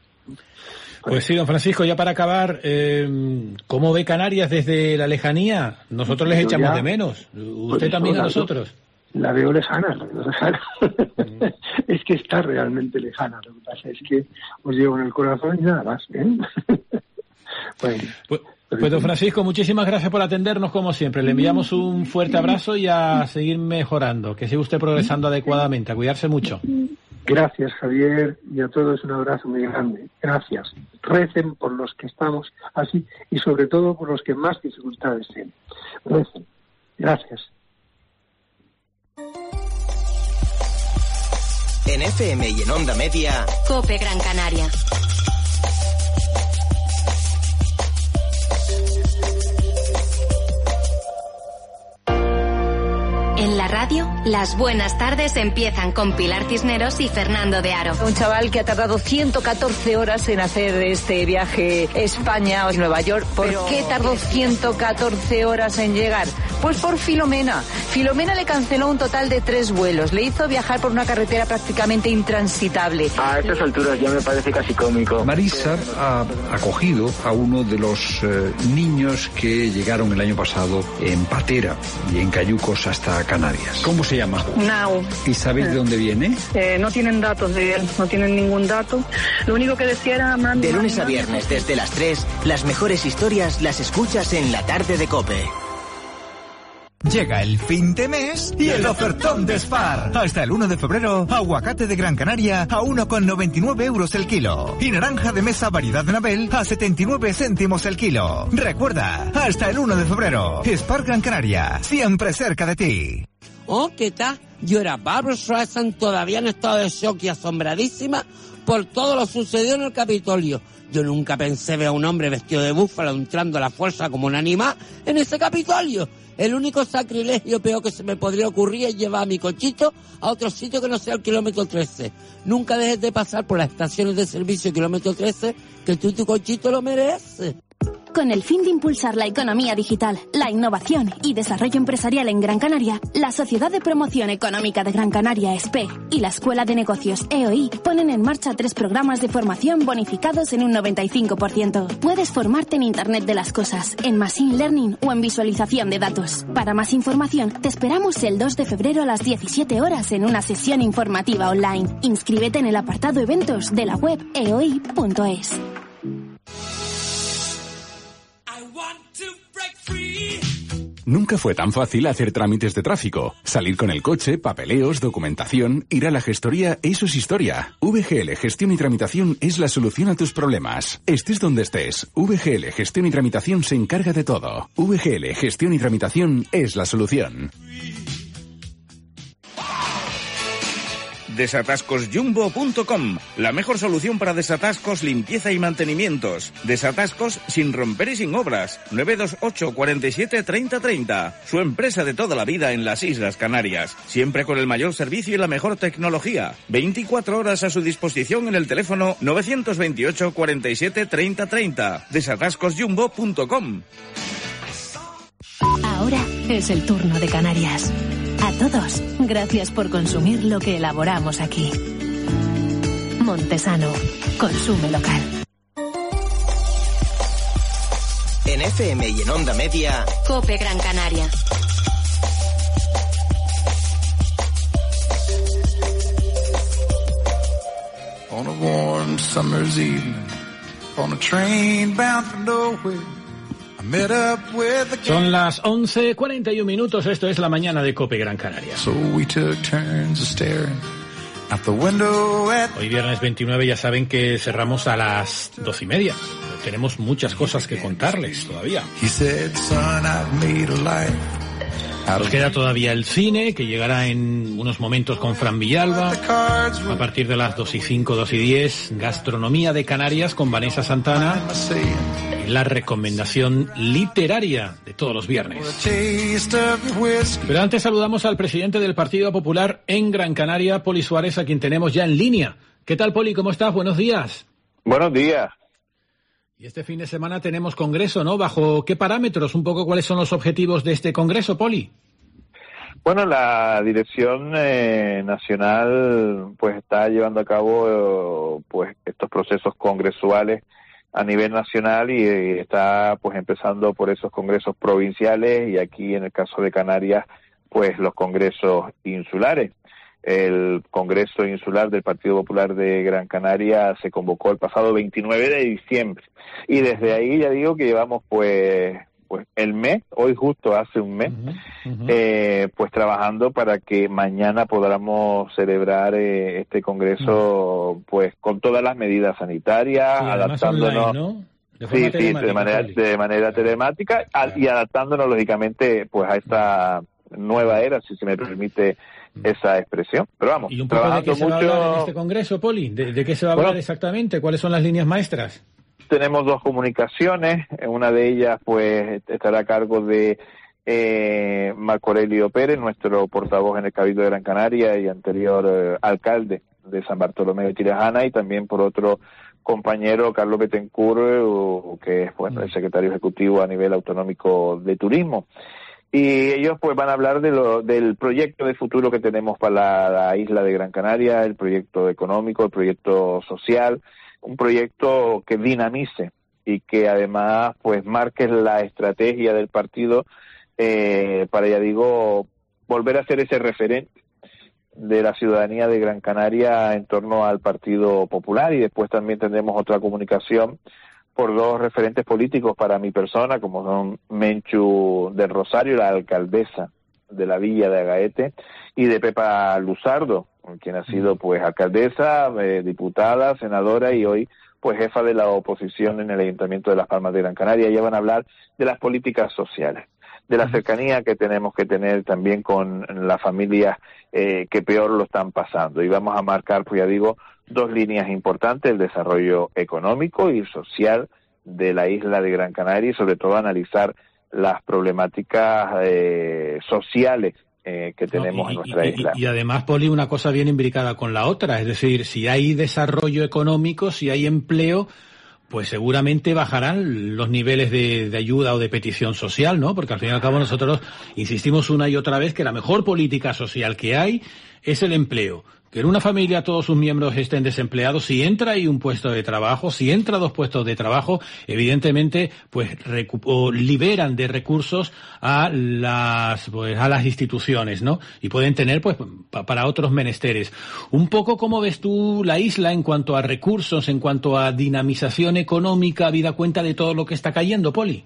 Pues sí, don Francisco, ya para acabar, eh, ¿cómo ve Canarias desde la lejanía? Nosotros les echamos ya, de menos. ¿Usted pues también a nosotros? La veo lejana, la veo lejana. Mm. Es que está realmente lejana. Lo que pasa es que os llevo en el corazón y nada más, ¿eh? Bueno. Pues, Pues don Francisco, muchísimas gracias por atendernos como siempre. Le enviamos un fuerte abrazo y a seguir mejorando. Que siga usted progresando adecuadamente. A cuidarse mucho. Gracias, Javier, y a todos un abrazo muy grande. Gracias. Recen por los que estamos así y sobre todo por los que más dificultades tienen. Recen. Gracias. En F M y en Onda Media, COPE Gran Canaria. En la radio, las buenas tardes empiezan con Pilar Cisneros y Fernando de Aro. Un chaval que ha tardado ciento catorce horas en hacer este viaje España-Nueva York. ¿Por Pero... qué tardó ciento catorce horas en llegar? Pues por Filomena. Filomena le canceló un total de tres vuelos. Le hizo viajar por una carretera prácticamente intransitable. A estas alturas ya me parece casi cómico. Marisa ha acogido a uno de los eh, niños que llegaron el año pasado en patera y en cayucos hasta Canarias. ¿Cómo se llama? Now. ¿Y sabéis de dónde viene? Eh, no tienen datos de él, no tienen ningún dato. Lo único que decía era... Man, de lunes a viernes desde las tres, las mejores historias las escuchas en la tarde de COPE. Llega el fin de mes y el ofertón de Spar. Hasta el uno de febrero, aguacate de Gran Canaria a uno con noventa y nueve euros el kilo. Y naranja de mesa variedad Nabel a setenta y nueve céntimos el kilo. Recuerda, hasta el uno de febrero, Spar Gran Canaria, siempre cerca de ti. Oh, ¿qué tal? Yo era Barbra Streisand, todavía en estado de shock y asombradísima por todo lo sucedido en el Capitolio. Yo nunca pensé ver a un hombre vestido de búfalo entrando a la fuerza como un animal en ese Capitolio. El único sacrilegio peor que se me podría ocurrir es llevar a mi cochito a otro sitio que no sea el kilómetro trece. Nunca dejes de pasar por las estaciones de servicio kilómetro trece, que tú tu cochito lo mereces. Con el fin de impulsar la economía digital, la innovación y desarrollo empresarial en Gran Canaria, la Sociedad de Promoción Económica de Gran Canaria, S P E, y la Escuela de Negocios, E O I, ponen en marcha tres programas de formación bonificados en un noventa y cinco por ciento. Puedes formarte en Internet de las Cosas, en Machine Learning o en visualización de datos. Para más información, te esperamos el dos de febrero a las diecisiete horas en una sesión informativa online. Inscríbete en el apartado Eventos de la web e o i punto es. Nunca fue tan fácil hacer trámites de tráfico. Salir con el coche, papeleos, documentación, ir a la gestoría, eso es historia. V G L Gestión y Tramitación es la solución a tus problemas. Estés donde estés, V G L Gestión y Tramitación se encarga de todo. V G L Gestión y Tramitación es la solución. desatascos jumbo punto com, la mejor solución para desatascos, limpieza y mantenimientos. Desatascos sin romper y sin obras. nueve dos ocho, cuarenta y siete, treinta, treinta. Su empresa de toda la vida en las Islas Canarias. Siempre con el mayor servicio y la mejor tecnología. veinticuatro horas a su disposición en el teléfono nueve dos ocho, cuarenta y siete, treinta, treinta. desatascos jumbo punto com. Ahora es el turno de Canarias. A todos, gracias por consumir lo que elaboramos aquí. Montesano, consume local. En F M y en Onda Media, COPE Gran Canaria. On a warm summer's evening, on a train bound for nowhere. Son las once cuarenta y un minutos, esto es la mañana de COPE Gran Canaria. Hoy viernes veintinueve ya saben que cerramos a las dos y media. Tenemos muchas cosas que contarles todavía. Nos queda todavía el cine, que llegará en unos momentos con Fran Villalba. A partir de las dos y cinco, dos y diez, Gastronomía de Canarias con Vanessa Santana. Y la recomendación literaria de todos los viernes. Pero antes saludamos al presidente del Partido Popular en Gran Canaria, Poli Suárez, a quien tenemos ya en línea. ¿Qué tal, Poli? ¿Cómo estás? Buenos días. Buenos días. Y este fin de semana tenemos congreso, ¿no? ¿Bajo qué parámetros? Un poco cuáles son los objetivos de este congreso, Poli. Bueno, la dirección eh, nacional pues está llevando a cabo eh, pues estos procesos congresuales a nivel nacional y eh, está pues empezando por esos congresos provinciales y aquí en el caso de Canarias pues los congresos insulares. El Congreso Insular del Partido Popular de Gran Canaria se convocó el pasado veintinueve de diciembre y desde ahí ya digo que llevamos pues pues el mes, hoy justo hace un mes, uh-huh, uh-huh. Eh, pues trabajando para que mañana podamos celebrar eh, este Congreso uh-huh. pues con todas las medidas sanitarias, sí, adaptándonos... Online, ¿no? De sí, sí, de manera, de manera telemática claro. Y adaptándonos lógicamente pues a esta nueva era, si se me permite esa expresión. Pero vamos, ¿y un poco de qué se mucho... va a hablar en este congreso, Poli? ¿De, de qué se va a hablar bueno, exactamente? ¿Cuáles son las líneas maestras? Tenemos dos comunicaciones. Una de ellas, pues, estará a cargo de eh, Marco Aurelio Pérez, nuestro portavoz en el Cabildo de Gran Canaria y anterior eh, alcalde de San Bartolomé de Tirajana, y también por otro compañero, Carlos Betancourt, que es pues, el secretario ejecutivo a nivel autonómico de turismo. Y ellos pues van a hablar de lo, del proyecto de futuro que tenemos para la, la isla de Gran Canaria, el proyecto económico, el proyecto social, un proyecto que dinamice y que además pues marque la estrategia del partido eh, para, ya digo, volver a ser ese referente de la ciudadanía de Gran Canaria en torno al Partido Popular. Y después también tendremos otra comunicación por dos referentes políticos para mi persona, como son Menchu del Rosario, la alcaldesa de la villa de Agaete, y de Pepa Luzardo, quien ha sido pues alcaldesa, eh, diputada, senadora y hoy pues jefa de la oposición en el Ayuntamiento de Las Palmas de Gran Canaria. Ya van a hablar de las políticas sociales, de la cercanía que tenemos que tener también con las familias eh, que peor lo están pasando. Y vamos a marcar, pues ya digo, dos líneas importantes: el desarrollo económico y social de la isla de Gran Canaria y sobre todo analizar las problemáticas eh, sociales eh, que tenemos no, y, en nuestra y, isla. Y, y además, Poli, una cosa bien imbricada con la otra, es decir, si hay desarrollo económico, si hay empleo, pues seguramente bajarán los niveles de, de ayuda o de petición social, ¿no? Porque al fin y al cabo nosotros insistimos una y otra vez que la mejor política social que hay es el empleo. Que en una familia todos sus miembros estén desempleados, si entra ahí un puesto de trabajo, si entra dos puestos de trabajo, evidentemente, pues recu- liberan de recursos a las, pues, a las instituciones, ¿no? Y pueden tener, pues, pa- para otros menesteres. Un poco, ¿cómo ves tú la isla en cuanto a recursos, en cuanto a dinamización económica, habida cuenta de todo lo que está cayendo, Poli?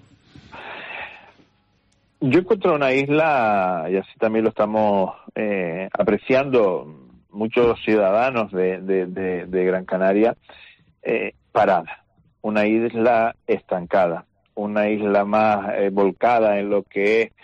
Yo encuentro una isla, y así también lo estamos eh, apreciando muchos ciudadanos de, de, de, de Gran Canaria, eh, parada, una isla estancada, una isla más eh, volcada en lo que es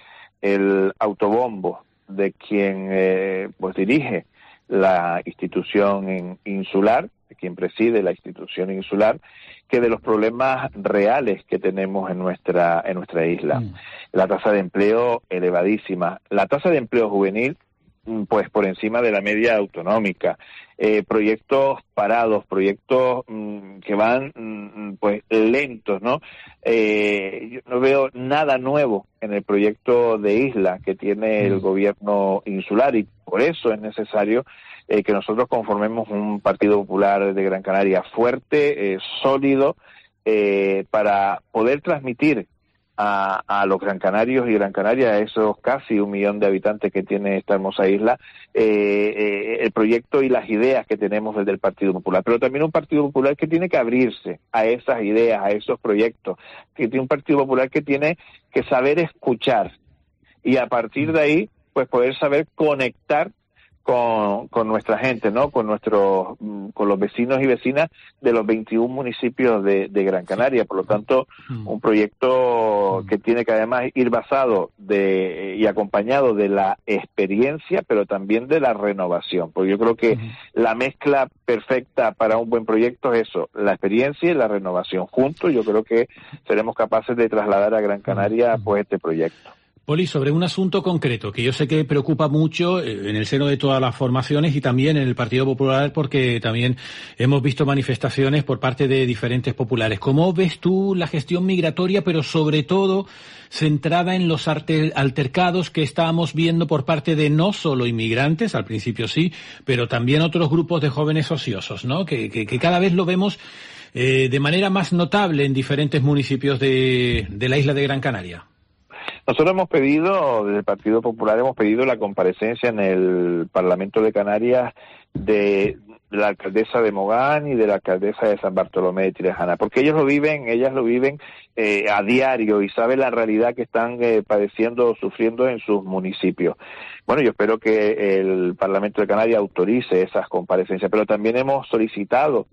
el autobombo de quien eh, pues dirige la institución in, insular, de quien preside la institución insular, que de los problemas reales que tenemos en nuestra en nuestra isla. Mm. La tasa de empleo elevadísima, la tasa de empleo juvenil pues por encima de la media autonómica, eh, proyectos parados, proyectos mmm, que van mmm, pues lentos, ¿no? Eh, yo no veo nada nuevo en el proyecto de isla que tiene el gobierno insular, y por eso es necesario eh, que nosotros conformemos un Partido Popular de Gran Canaria fuerte, eh, sólido, eh, para poder transmitir A, a los gran canarios y Gran Canaria, a esos casi un millón de habitantes que tiene esta hermosa isla, eh, eh, el proyecto y las ideas que tenemos desde el Partido Popular, pero también un Partido Popular que tiene que abrirse a esas ideas, a esos proyectos, que tiene un Partido Popular que tiene que saber escuchar y a partir de ahí pues poder saber conectar con, con nuestra gente, ¿no? Con nuestros, con los vecinos y vecinas de los veintiún municipios de, de Gran Canaria. Por lo tanto, un proyecto que tiene que además ir basado de y acompañado de la experiencia, pero también de la renovación. Porque yo creo que la mezcla perfecta para un buen proyecto es eso, la experiencia y la renovación. Juntos, yo creo que seremos capaces de trasladar a Gran Canaria pues este proyecto. Poli, sobre un asunto concreto que yo sé que preocupa mucho en el seno de todas las formaciones y también en el Partido Popular, porque también hemos visto manifestaciones por parte de diferentes populares. ¿Cómo ves tú la gestión migratoria, pero sobre todo centrada en los altercados que estábamos viendo por parte de no solo inmigrantes, al principio sí, pero también otros grupos de jóvenes ociosos, ¿no? Que, que, que cada vez lo vemos eh, de manera más notable en diferentes municipios de, de la isla de Gran Canaria. Nosotros hemos pedido, desde el Partido Popular, hemos pedido la comparecencia en el Parlamento de Canarias de la alcaldesa de Mogán y de la alcaldesa de San Bartolomé de Tirajana, porque ellos lo viven, ellas lo viven eh, a diario y saben la realidad que están eh, padeciendo o sufriendo en sus municipios. Bueno, yo espero que el Parlamento de Canarias autorice esas comparecencias, pero también hemos solicitado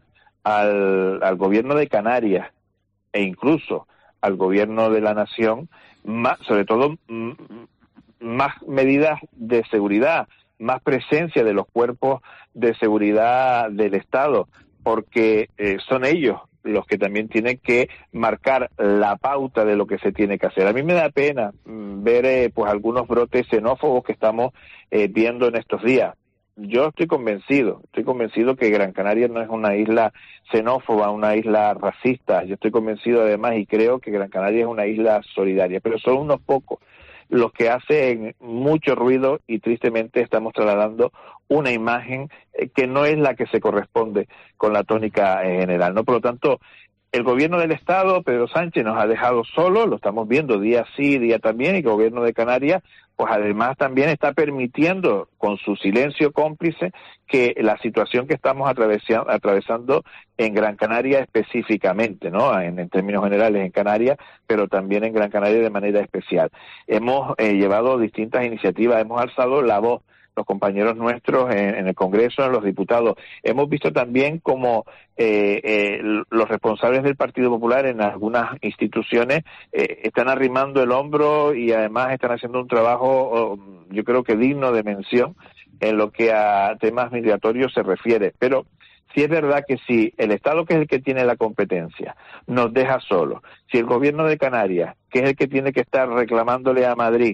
al, al gobierno de Canarias e incluso al gobierno de la nación, más, sobre todo m- más medidas de seguridad, más presencia de los cuerpos de seguridad del Estado, porque eh, son ellos los que también tienen que marcar la pauta de lo que se tiene que hacer. A mí me da pena mm, ver eh, pues algunos brotes xenófobos que estamos eh, viendo en estos días. Yo estoy convencido, estoy convencido que Gran Canaria no es una isla xenófoba, una isla racista. Yo estoy convencido además y creo que Gran Canaria es una isla solidaria, pero son unos pocos los que hacen mucho ruido y tristemente estamos trasladando una imagen que no es la que se corresponde con la tónica general, ¿no? Por lo tanto, el gobierno del Estado, Pedro Sánchez, nos ha dejado solos, lo estamos viendo día sí, día también, y el gobierno de Canarias, pues además también está permitiendo, con su silencio cómplice, que la situación que estamos atravesando en Gran Canaria específicamente, ¿no? En, en términos generales en Canarias, pero también en Gran Canaria de manera especial. Hemos eh, llevado distintas iniciativas, hemos alzado la voz, los compañeros nuestros en, en el Congreso, en los diputados. Hemos visto también como eh, eh, los responsables del Partido Popular en algunas instituciones eh, están arrimando el hombro y además están haciendo un trabajo, oh, yo creo que digno de mención en lo que a temas migratorios se refiere. Pero sí es verdad que si el Estado, que es el que tiene la competencia, nos deja solos, si el gobierno de Canarias, que es el que tiene que estar reclamándole a Madrid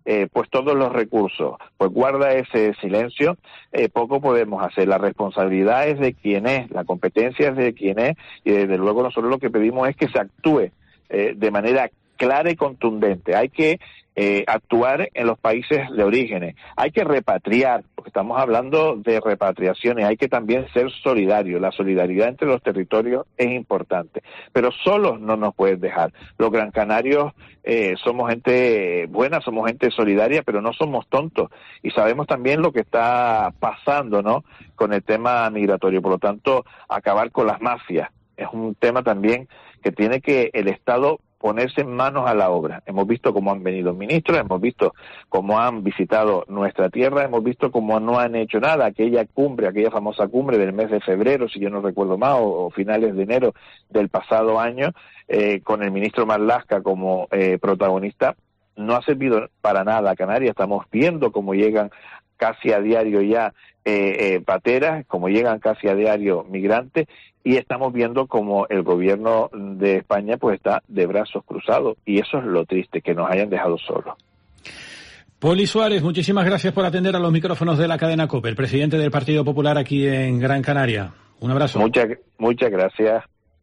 eh, pues todos los recursos, pues guarda ese silencio, eh, poco podemos hacer. La responsabilidad es de quien es, la competencia es de quien es, y desde luego nosotros lo que pedimos es que se actúe eh, de manera clara y contundente. Hay que eh, actuar en los países de orígenes, hay que repatriar, porque estamos hablando de repatriaciones, hay que también ser solidarios. La solidaridad entre los territorios es importante, pero solos no nos puedes dejar. Los gran canarios eh, somos gente buena, somos gente solidaria, pero no somos tontos, y sabemos también lo que está pasando, ¿no?, con el tema migratorio. Por lo tanto, acabar con las mafias es un tema también que tiene que el Estado ponerse manos a la obra. Hemos visto cómo han venido ministros, hemos visto cómo han visitado nuestra tierra, hemos visto cómo no han hecho nada. Aquella cumbre, aquella famosa cumbre del mes de febrero, si yo no recuerdo mal, o, o finales de enero del pasado año, eh, con el ministro Marlaska como eh, protagonista, no ha servido para nada a Canarias. Estamos viendo cómo llegan casi a diario ya eh, eh, pateras, como llegan casi a diario migrantes, y estamos viendo como el gobierno de España pues está de brazos cruzados, y eso es lo triste, que nos hayan dejado solos. Poli Suárez, muchísimas gracias por atender a los micrófonos de la cadena COPE, el presidente del Partido Popular aquí en Gran Canaria. Un abrazo. Muchas, muchas gracias.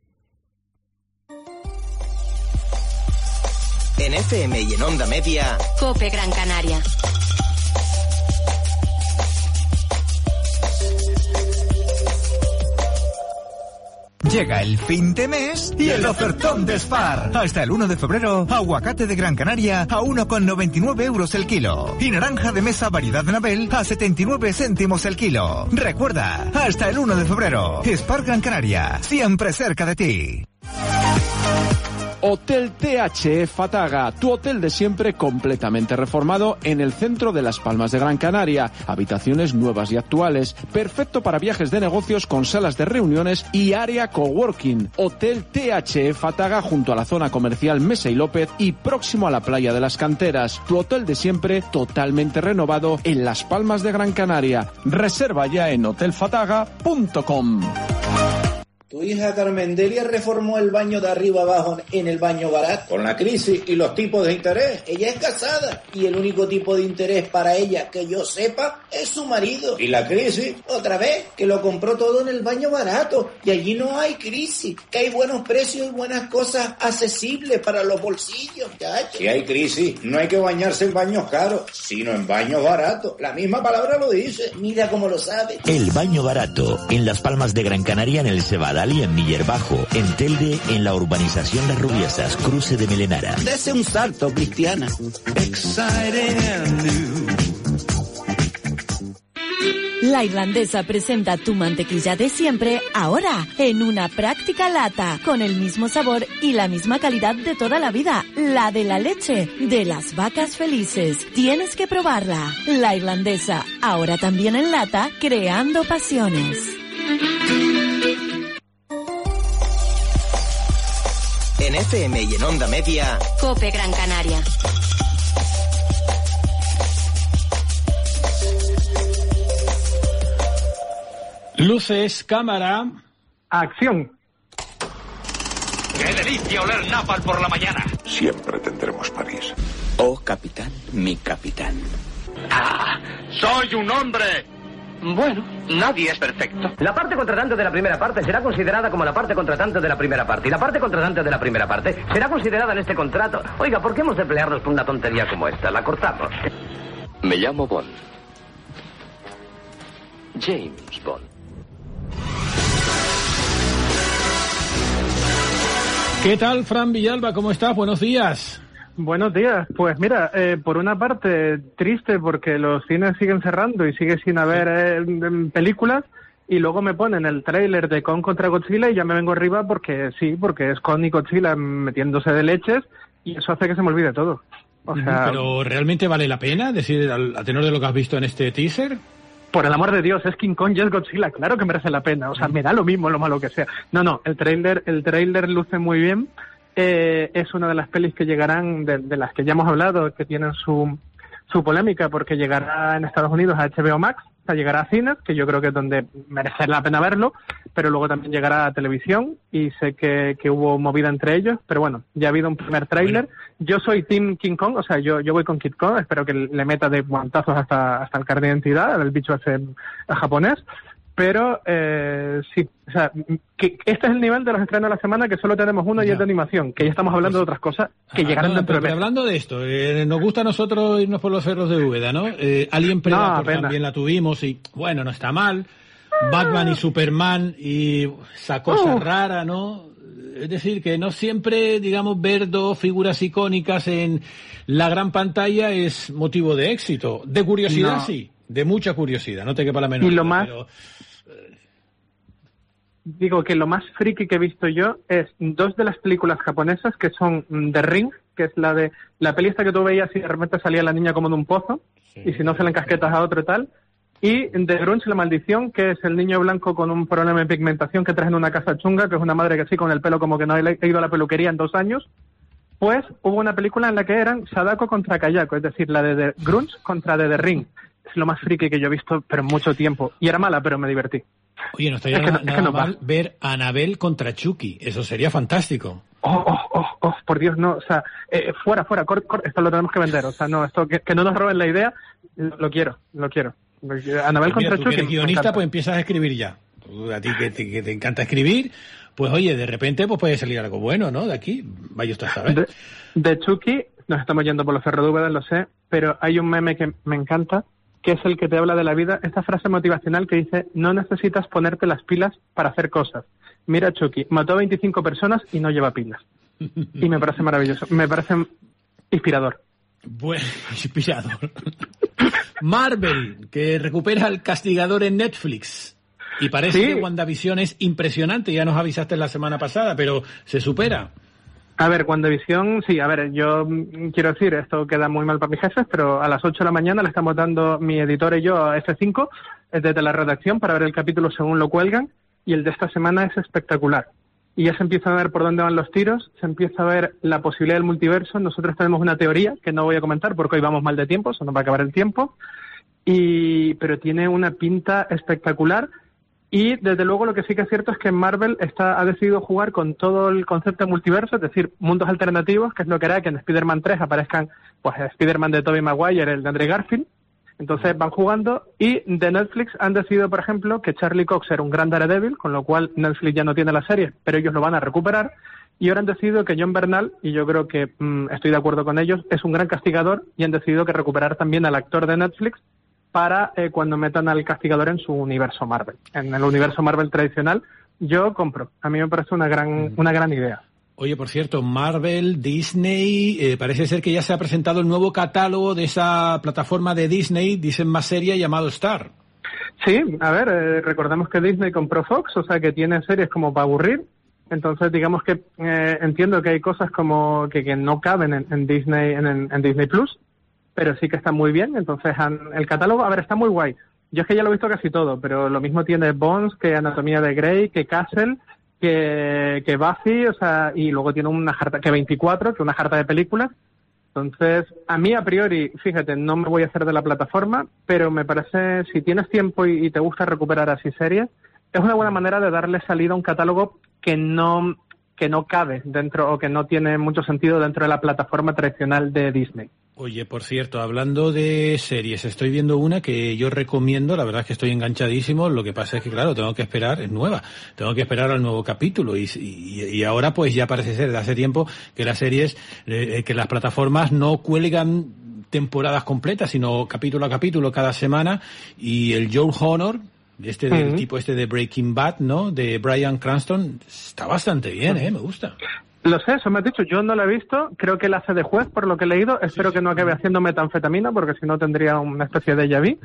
En F M y en Onda Media, COPE Gran Canaria. Llega el fin de mes y el ofertón de Spar. Hasta el uno de febrero, aguacate de Gran Canaria a uno con noventa y nueve euros el kilo. Y naranja de mesa variedad Nabel a setenta y nueve céntimos el kilo. Recuerda, hasta el uno de febrero, Spar Gran Canaria, siempre cerca de ti. Hotel T H E Fataga, tu hotel de siempre completamente reformado en el centro de Las Palmas de Gran Canaria. Habitaciones nuevas y actuales, perfecto para viajes de negocios con salas de reuniones y área coworking. Hotel T H E Fataga junto a la zona comercial Mesa y López y próximo a la playa de las Canteras. Tu hotel de siempre totalmente renovado en Las Palmas de Gran Canaria. Reserva ya en hotel fataga punto com. Tu hija Carmen Delia reformó el baño de arriba abajo en el baño barato. Con la crisis y los tipos de interés, ella es casada y el único tipo de interés para ella que yo sepa es su marido. ¿Y la crisis? Otra vez, que lo compró todo en el baño barato y allí no hay crisis, que hay buenos precios y buenas cosas accesibles para los bolsillos, chacho. Si hay crisis, no hay que bañarse en baños caros, sino en baños baratos. La misma palabra lo dice. Mira cómo lo sabe. El baño barato, en Las Palmas de Gran Canaria, en el Cebadal y en Miller Bajo, en Telde, en la urbanización Las Rubiesas, cruce de Melenara. Dese un salto, Cristiana. La Irlandesa presenta tu mantequilla de siempre, ahora, en una práctica lata, con el mismo sabor y la misma calidad de toda la vida, la de la leche, de las vacas felices. Tienes que probarla. La Irlandesa, ahora también en lata, creando pasiones. En F M y en Onda Media, COPE Gran Canaria. Luces, cámara. Acción. ¡Qué delicia oler napal por la mañana! Siempre tendremos París. Oh, capitán, mi capitán. ¡Ah! ¡Soy un hombre! Bueno, nadie es perfecto. La parte contratante de la primera parte será considerada como la parte contratante de la primera parte. Y la parte contratante de la primera parte será considerada en este contrato. Oiga, ¿por qué hemos de pelearnos por una tontería como esta? La cortamos. Me llamo Bond. James Bond. ¿Qué tal, Fran Villalba? ¿Cómo estás? Buenos días. Buenos días. Pues mira, eh, por una parte triste porque los cines siguen cerrando y sigue sin haber eh, películas, y luego me ponen el tráiler de Kong contra Godzilla y ya me vengo arriba porque sí, porque es Kong y Godzilla metiéndose de leches y eso hace que se me olvide todo. O sea, ¿pero realmente vale la pena decir a tenor de lo que has visto en este teaser? Por el amor de Dios, es King Kong y es Godzilla, claro que merece la pena, o sea, me da lo mismo lo malo que sea. No, no, el tráiler, el tráiler luce muy bien. Eh, es una de las pelis que llegarán, de, de las que ya hemos hablado, que tienen su, su polémica, porque llegará en Estados Unidos a H B O Max, o sea, llegará a cines, que yo creo que es donde merece la pena verlo, pero luego también llegará a televisión, y sé que, que hubo movida entre ellos, pero bueno, ya ha habido un primer tráiler. Bueno. Yo soy Team King Kong, o sea, yo, yo voy con Kid Kong, espero que le meta de guantazos hasta, hasta el carnet de identidad, el bicho ese japonés. Pero eh, sí, o sea, que este es el nivel de los estrenos de la semana, que solo tenemos uno y ya. Es de animación, que ya estamos hablando pues, de otras cosas que ah, llegarán no, dentro pero, de pero hablando de esto, eh, nos gusta a nosotros irnos por los cerros de Úbeda, ¿no? Eh, Alien Predator no, también la tuvimos y, bueno, no está mal. Batman y Superman y esa cosa uh. rara, ¿no? Es decir, que no siempre, digamos, ver dos figuras icónicas en la gran pantalla es motivo de éxito. De curiosidad, no. sí. De mucha curiosidad, no te quepa la menor. Y lo más... Pero... Digo que lo más friki que he visto yo es dos de las películas japonesas que son The Ring, que es la de la peli esta que tú veías y de repente salía la niña como de un pozo, sí, y si no se la encasquetas a otro y tal, y The Grunge, la maldición, que es el niño blanco con un problema de pigmentación que traes en una casa chunga, que es una madre que sí, con el pelo como que no ha ido a la peluquería en dos años. Pues hubo una película en la que eran Sadako contra Kayako, es decir, la de The Grunge contra The, The Ring. Es lo más friki que yo he visto, pero en mucho tiempo. Y era mala, pero me divertí. Oye, no estaría es que no, nada es que no mal va. ver a Annabelle contra Chucky. Eso sería fantástico. Oh, oh, oh, oh, por Dios, no. O sea, eh, fuera, fuera, cor, cor, esto lo tenemos que vender. O sea, no, esto que, que no nos roben la idea, lo quiero, lo quiero. Annabelle pues mira, contra tú Chucky. Que eres guionista, pues empiezas a escribir ya. A ti que te, que te encanta escribir, pues oye, de repente pues puede salir algo bueno, ¿no? De aquí, vaya usted a saber. De, de Chucky, nos estamos yendo por los cerros de Úbeda, lo sé, pero hay un meme que me encanta, que es el que te habla de la vida, esta frase motivacional que dice: no necesitas ponerte las pilas para hacer cosas. Mira, Chucky, mató a veinticinco personas y no lleva pilas. Y me parece maravilloso, me parece inspirador. Bueno, inspirador. Marvel, que recupera el Castigador en Netflix. Y parece ¿Sí? que WandaVision es impresionante, ya nos avisaste la semana pasada, pero se supera. A ver, WandaVision, sí, a ver, yo quiero decir, esto queda muy mal para mis jefes, pero a las ocho de la mañana le estamos dando mi editor y yo a F cinco desde la redacción para ver el capítulo según lo cuelgan, y el de esta semana es espectacular. Y ya se empieza a ver por dónde van los tiros, se empieza a ver la posibilidad del multiverso. Nosotros tenemos una teoría que no voy a comentar porque hoy vamos mal de tiempo, se nos va a acabar el tiempo, y pero tiene una pinta espectacular. Y desde luego lo que sí que es cierto es que Marvel está, ha decidido jugar con todo el concepto de multiverso, es decir, mundos alternativos, que es lo que hará que en Spider-Man tres aparezcan pues Spider-Man de Tobey Maguire, el de Andrew Garfield. Entonces van jugando, y de Netflix han decidido, por ejemplo, que Charlie Cox era un gran Daredevil, con lo cual Netflix ya no tiene la serie, pero ellos lo van a recuperar. Y ahora han decidido que John Bernal, y yo creo que mmm, estoy de acuerdo con ellos, es un gran castigador, y han decidido que recuperar también al actor de Netflix para eh, cuando metan al castigador en su universo Marvel. En el universo Marvel tradicional, yo compro. A mí me parece una gran, una gran idea. Oye, por cierto, Marvel, Disney, eh, parece ser que ya se ha presentado el nuevo catálogo de esa plataforma de Disney, dicen más seria, llamado Star. Sí, a ver, eh, recordemos que Disney compró Fox, o sea que tiene series como para aburrir. Entonces, digamos que eh, entiendo que hay cosas como que, que no caben en, en Disney, en, en Disney Plus, pero sí que está muy bien. Entonces, el catálogo, a ver, está muy guay. Yo es que ya lo he visto casi todo, pero lo mismo tiene Bones, que Anatomía de Grey, que Castle, que, que Buffy, o sea, y luego tiene una jarta, que veinticuatro, que una jarta de películas. Entonces, a mí a priori, fíjate, no me voy a hacer de la plataforma, pero me parece, si tienes tiempo y, y te gusta recuperar así series, es una buena manera de darle salida a un catálogo que no, que no cabe dentro, o que no tiene mucho sentido dentro de la plataforma tradicional de Disney. Oye, por cierto, hablando de series, estoy viendo una que yo recomiendo, la verdad es que estoy enganchadísimo, lo que pasa es que, claro, tengo que esperar, es nueva, tengo que esperar al nuevo capítulo, y, y, y ahora pues ya parece ser de hace tiempo que las series, eh, que las plataformas no cuelgan temporadas completas, sino capítulo a capítulo cada semana, y el Joe Honor, este del uh-huh. tipo este de Breaking Bad, ¿no?, de Bryan Cranston, está bastante bien, eh, me gusta. Lo sé, eso me has dicho, yo no lo he visto, creo que él hace de juez por lo que he leído, espero sí, sí, que no acabe haciendo metanfetamina porque si no tendría una especie de déjà vu,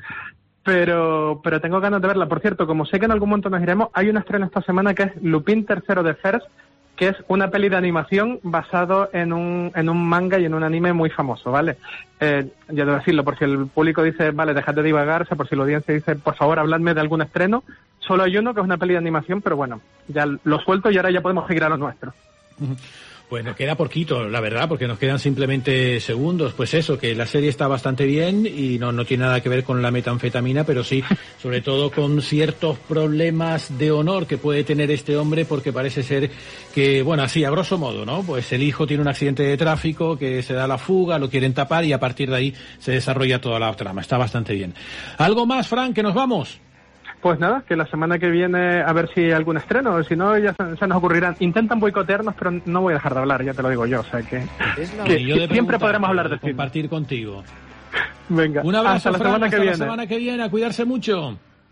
pero pero tengo ganas de verla. Por cierto, como sé que en algún momento nos iremos, hay una estreno esta semana que es Lupin tercero de First, que es una peli de animación basado en un en un manga y en un anime muy famoso, ¿vale? Eh, ya debo decirlo, por si el público dice, vale, dejad de divagarse, por si la audiencia dice, por favor, habladme de algún estreno, solo hay uno que es una peli de animación, pero bueno, ya lo suelto y ahora ya podemos seguir a lo nuestro. Pues nos queda poquito, la verdad, porque nos quedan simplemente segundos. Pues eso, que la serie está bastante bien y no, no tiene nada que ver con la metanfetamina, pero sí, sobre todo con ciertos problemas de honor que puede tener este hombre, porque parece ser que, bueno, así, a grosso modo, ¿no? Pues el hijo tiene un accidente de tráfico, que se da la fuga, lo quieren tapar y a partir de ahí se desarrolla toda la trama. Está bastante bien. ¿Algo más, Fran, que nos vamos? Pues nada, que la semana que viene a ver si hay algún estreno, si no ya se, se nos ocurrirán. Intentan boicotearnos, pero no voy a dejar de hablar, ya te lo digo yo, o sea que, que, yo de que siempre podremos hablar de cine. Compartir contigo. Venga, un abrazo, hasta la Fran, semana hasta que la viene. semana que viene, a cuidarse mucho.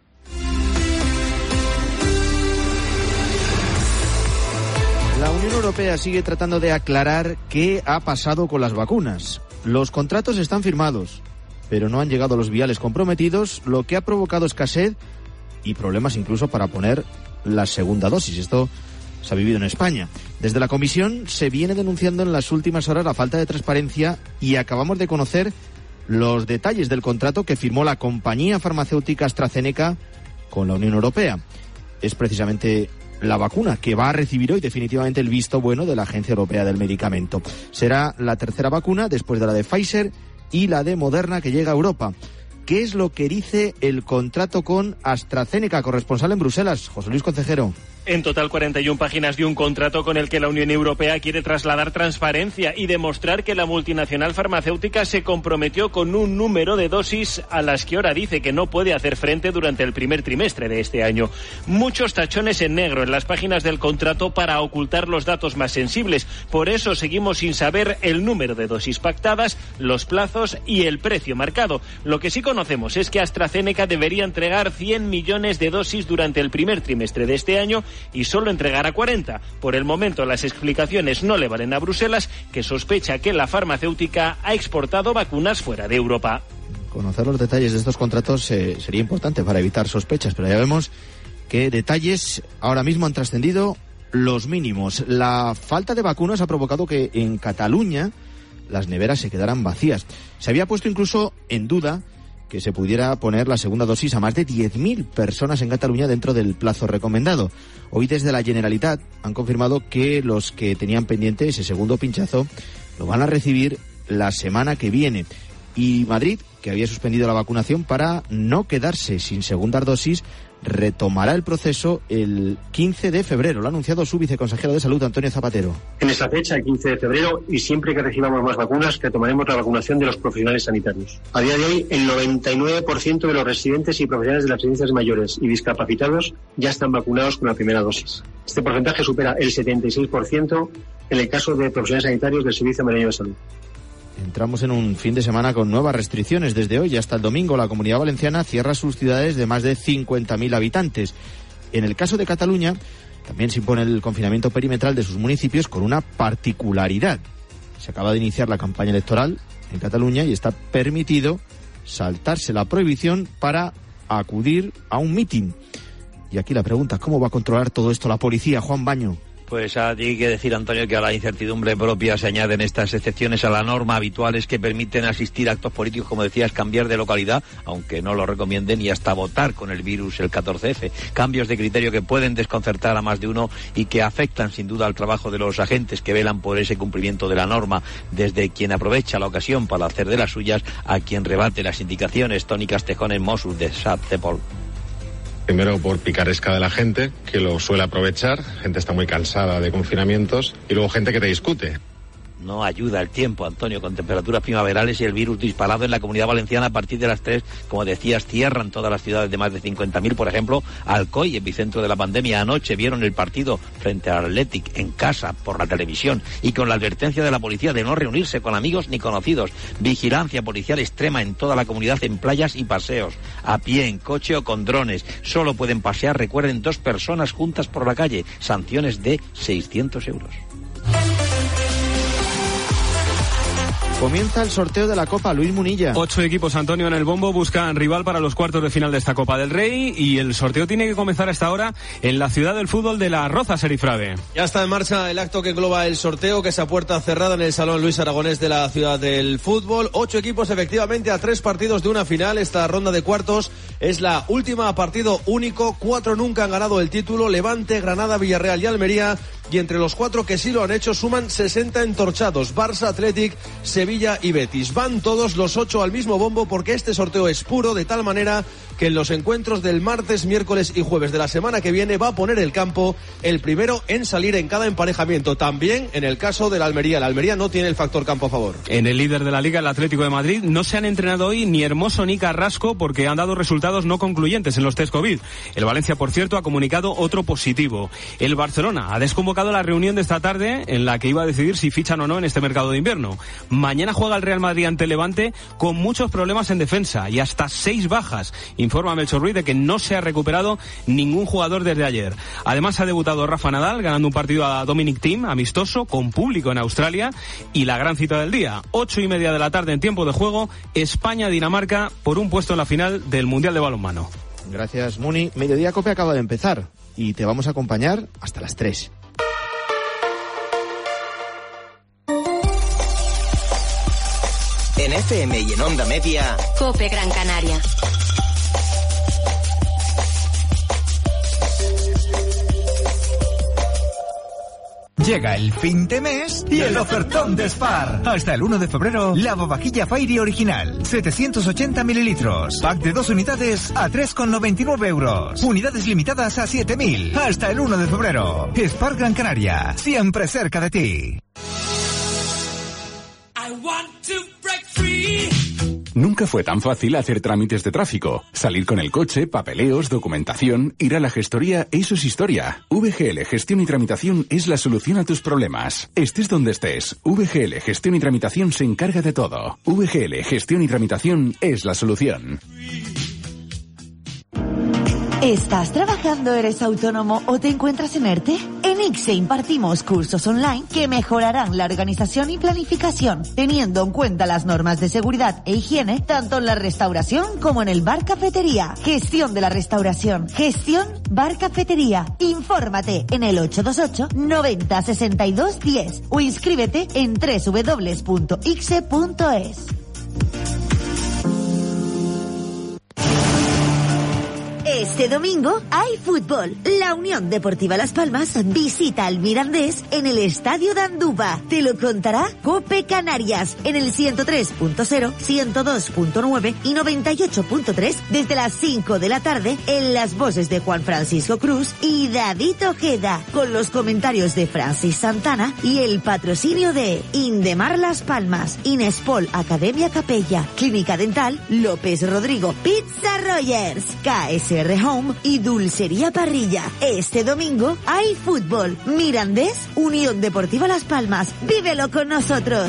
La Unión Europea sigue tratando de aclarar qué ha pasado con las vacunas. Los contratos están firmados, pero no han llegado los viales comprometidos, lo que ha provocado escasez y problemas incluso para poner la segunda dosis. Esto se ha vivido en España. Desde la Comisión se viene denunciando en las últimas horas la falta de transparencia y acabamos de conocer los detalles del contrato que firmó la compañía farmacéutica AstraZeneca con la Unión Europea. Es precisamente la vacuna que va a recibir hoy definitivamente el visto bueno de la Agencia Europea del Medicamento. Será la tercera vacuna después de la de Pfizer y la de Moderna que llega a Europa. ¿Qué es lo que dice el contrato con AstraZeneca? Corresponsal en Bruselas, José Luis Concejero. En total, cuarenta y una páginas de un contrato con el que la Unión Europea quiere trasladar transparencia y demostrar que la multinacional farmacéutica se comprometió con un número de dosis a las que ahora dice que no puede hacer frente durante el primer trimestre de este año. Muchos tachones en negro en las páginas del contrato para ocultar los datos más sensibles. Por eso seguimos sin saber el número de dosis pactadas, los plazos y el precio marcado. Lo que sí conocemos es que AstraZeneca debería entregar cien millones de dosis durante el primer trimestre de este año y solo entregará cuarenta. Por el momento las explicaciones no le valen a Bruselas, que sospecha que la farmacéutica ha exportado vacunas fuera de Europa. Conocer los detalles de estos contratos eh, sería importante para evitar sospechas, pero ya vemos que detalles ahora mismo han trascendido los mínimos. La falta de vacunas ha provocado que en Cataluña las neveras se quedaran vacías. Se había puesto incluso en duda que se pudiera poner la segunda dosis a más de diez mil personas en Cataluña dentro del plazo recomendado. Hoy desde la Generalitat han confirmado que los que tenían pendiente ese segundo pinchazo lo van a recibir la semana que viene. Y Madrid, que había suspendido la vacunación para no quedarse sin segunda dosis, retomará el proceso el quince de febrero. Lo ha anunciado su viceconsejero de Salud, Antonio Zapatero. En esta fecha, el quince de febrero, y siempre que recibamos más vacunas, retomaremos la vacunación de los profesionales sanitarios. A día de hoy, el noventa y nueve por ciento de los residentes y profesionales de las residencias mayores y discapacitados ya están vacunados con la primera dosis. Este porcentaje supera el setenta y seis por ciento en el caso de profesionales sanitarios del Servicio Madrileño de Salud. Entramos en un fin de semana con nuevas restricciones. Desde hoy hasta el domingo la Comunidad Valenciana cierra sus ciudades de más de cincuenta mil habitantes. En el caso de Cataluña también se impone el confinamiento perimetral de sus municipios con una particularidad. Se acaba de iniciar la campaña electoral en Cataluña y está permitido saltarse la prohibición para acudir a un mitin. Y aquí la pregunta, ¿cómo va a controlar todo esto la policía? Juan Baño. Pues hay que decir, Antonio, que a la incertidumbre propia se añaden estas excepciones a la norma habituales que permiten asistir a actos políticos, como decías, cambiar de localidad, aunque no lo recomienden, y hasta votar con el virus el catorce efe. Cambios de criterio que pueden desconcertar a más de uno y que afectan sin duda al trabajo de los agentes que velan por ese cumplimiento de la norma, desde quien aprovecha la ocasión para hacer de las suyas a quien rebate las indicaciones. Toni Castejón en Mossos de S A T CEPOL. Primero por picaresca de la gente, que lo suele aprovechar, gente está muy cansada de confinamientos, y luego gente que te discute. No ayuda el tiempo, Antonio, con temperaturas primaverales y el virus disparado en la Comunidad Valenciana a partir de las tres, como decías, cierran todas las ciudades de más de cincuenta mil, por ejemplo, Alcoy, epicentro de la pandemia. Anoche vieron el partido frente al Athletic en casa, por la televisión, y con la advertencia de la policía de no reunirse con amigos ni conocidos. Vigilancia policial extrema en toda la comunidad en playas y paseos, a pie, en coche o con drones. Solo pueden pasear, recuerden, dos personas juntas por la calle. Sanciones de seiscientos euros. Comienza el sorteo de la Copa, Luis Munilla. Ocho equipos, Antonio, en el bombo buscan rival para los cuartos de final de esta Copa del Rey y el sorteo tiene que comenzar a esta hora en la ciudad del fútbol de Las Rozas, Serifrade. Ya está en marcha el acto que engloba el sorteo, que es a puerta cerrada en el Salón Luis Aragonés de la ciudad del fútbol. Ocho equipos efectivamente a tres partidos de una final. Esta ronda de cuartos es la última a partido único. Cuatro nunca han ganado el título: Levante, Granada, Villarreal y Almería. y entre los cuatro que sí lo han hecho suman sesenta entorchados: Barça, Athletic, Sevilla y Betis. Van todos los ocho al mismo bombo porque este sorteo es puro, de tal manera que en los encuentros del martes, miércoles y jueves de la semana que viene va a poner el campo el primero en salir en cada emparejamiento. También en el caso de la Almería. La Almería no tiene el factor campo a favor. En el líder de la Liga, el Atlético de Madrid, no se han entrenado hoy ni Hermoso ni Carrasco porque han dado resultados no concluyentes en los test COVID. El Valencia, por cierto, ha comunicado otro positivo. El Barcelona ha desconvocado la reunión de esta tarde en la que iba a decidir si fichan o no en este mercado de invierno. Mañana juega el Real Madrid ante el Levante con muchos problemas en defensa y hasta seis bajas. Informa Melchor Ruiz de que no se ha recuperado ningún jugador desde ayer. Además ha debutado Rafa Nadal ganando un partido a Dominic Thiem, amistoso, con público en Australia. Y la gran cita del día, ocho y media de la tarde en tiempo de juego, España-Dinamarca por un puesto en la final del Mundial de Balonmano. Gracias, Muni. Mediodía Cope acaba de empezar y te vamos a acompañar hasta las tres. En F M y en Onda Media, Cope Gran Canaria. Llega el fin de mes y el ofertón de Spar. Hasta el uno de febrero, lavavajilla Fairy original, setecientos ochenta mililitros. Pack de dos unidades a tres con noventa y nueve euros. Unidades limitadas a siete mil. Hasta el uno de febrero. Spar Gran Canaria, siempre cerca de ti. I want to break free. Nunca fue tan fácil hacer trámites de tráfico. Salir con el coche, papeleos, documentación, ir a la gestoría, eso es historia. V G L Gestión y Tramitación es la solución a tus problemas. Estés donde estés, V G L Gestión y Tramitación se encarga de todo. V G L Gestión y Tramitación es la solución. ¿Estás trabajando, eres autónomo o te encuentras en ERTE? En I C S E impartimos cursos online que mejorarán la organización y planificación, teniendo en cuenta las normas de seguridad e higiene, tanto en la restauración como en el bar-cafetería. Gestión de la restauración. Gestión bar-cafetería. Infórmate en el ocho dos ocho, noventa, sesenta y dos, diez o inscríbete en doble u doble u doble u punto i c s e punto e s. Este domingo hay fútbol. La Unión Deportiva Las Palmas visita al Mirandés en el Estadio de Anduba. Te lo contará Cope Canarias en el ciento tres punto cero, ciento dos punto nueve y noventa y ocho punto tres desde las cinco de la tarde en las voces de Juan Francisco Cruz y David Ojeda, con los comentarios de Francis Santana y el patrocinio de Indemar Las Palmas, Inespol Academia Capella, Clínica Dental López Rodrigo, Pizza Rogers, K S R Home y Dulcería Parrilla. Este domingo hay fútbol. Mirandés, Unión Deportiva Las Palmas. Vívelo con nosotros.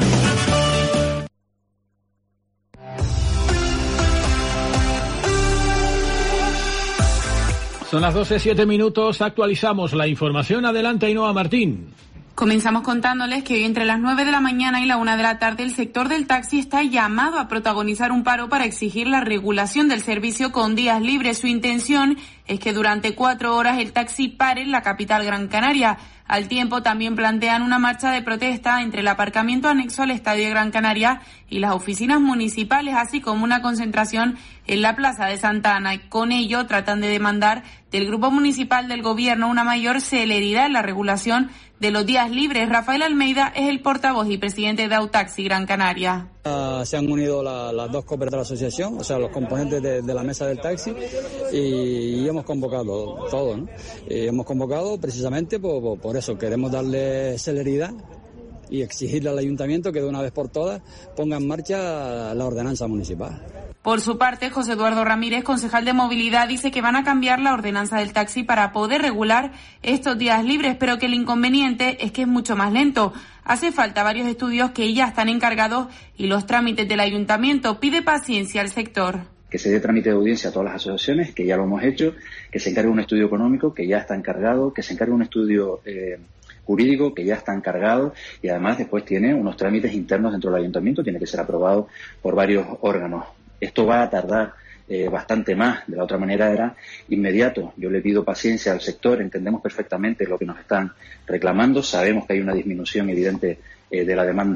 Son las doce, siete minutos. Actualizamos la información. Adelante, Ainhoa Martín. Comenzamos contándoles que hoy entre las nueve de la mañana y la una de la tarde el sector del taxi está llamado a protagonizar un paro para exigir la regulación del servicio con días libres. Su intención es que durante cuatro horas el taxi pare en la capital Gran Canaria. Al tiempo también plantean una marcha de protesta entre el aparcamiento anexo al Estadio de Gran Canaria y las oficinas municipales, así como una concentración en la Plaza de Santa Ana. Con ello tratan de demandar del Grupo Municipal del Gobierno una mayor celeridad en la regulación de los días libres. Rafael Almeida es el portavoz y presidente de Autaxi Gran Canaria. Uh, se han unido la, las dos cooperativas de la asociación, o sea, los componentes de, de la mesa del taxi, y, y hemos convocado todo, ¿no? Y hemos convocado precisamente por, por, por eso, queremos darle celeridad y exigirle al ayuntamiento que de una vez por todas ponga en marcha la ordenanza municipal. Por su parte, José Eduardo Ramírez, concejal de Movilidad, dice que van a cambiar la ordenanza del taxi para poder regular estos días libres, pero que el inconveniente es que es mucho más lento. Hace falta varios estudios que ya están encargados y los trámites del ayuntamiento. Pide paciencia al sector. Que se dé trámite de audiencia a todas las asociaciones, que ya lo hemos hecho, que se encargue un estudio económico, que ya está encargado, que se encargue un estudio eh, jurídico, que ya está encargado, y además después tiene unos trámites internos dentro del ayuntamiento, tiene que ser aprobado por varios órganos. Esto va a tardar eh, bastante más. De la otra manera era inmediato. Yo le pido paciencia al sector, entendemos perfectamente lo que nos están reclamando, sabemos que hay una disminución evidente eh, de la demanda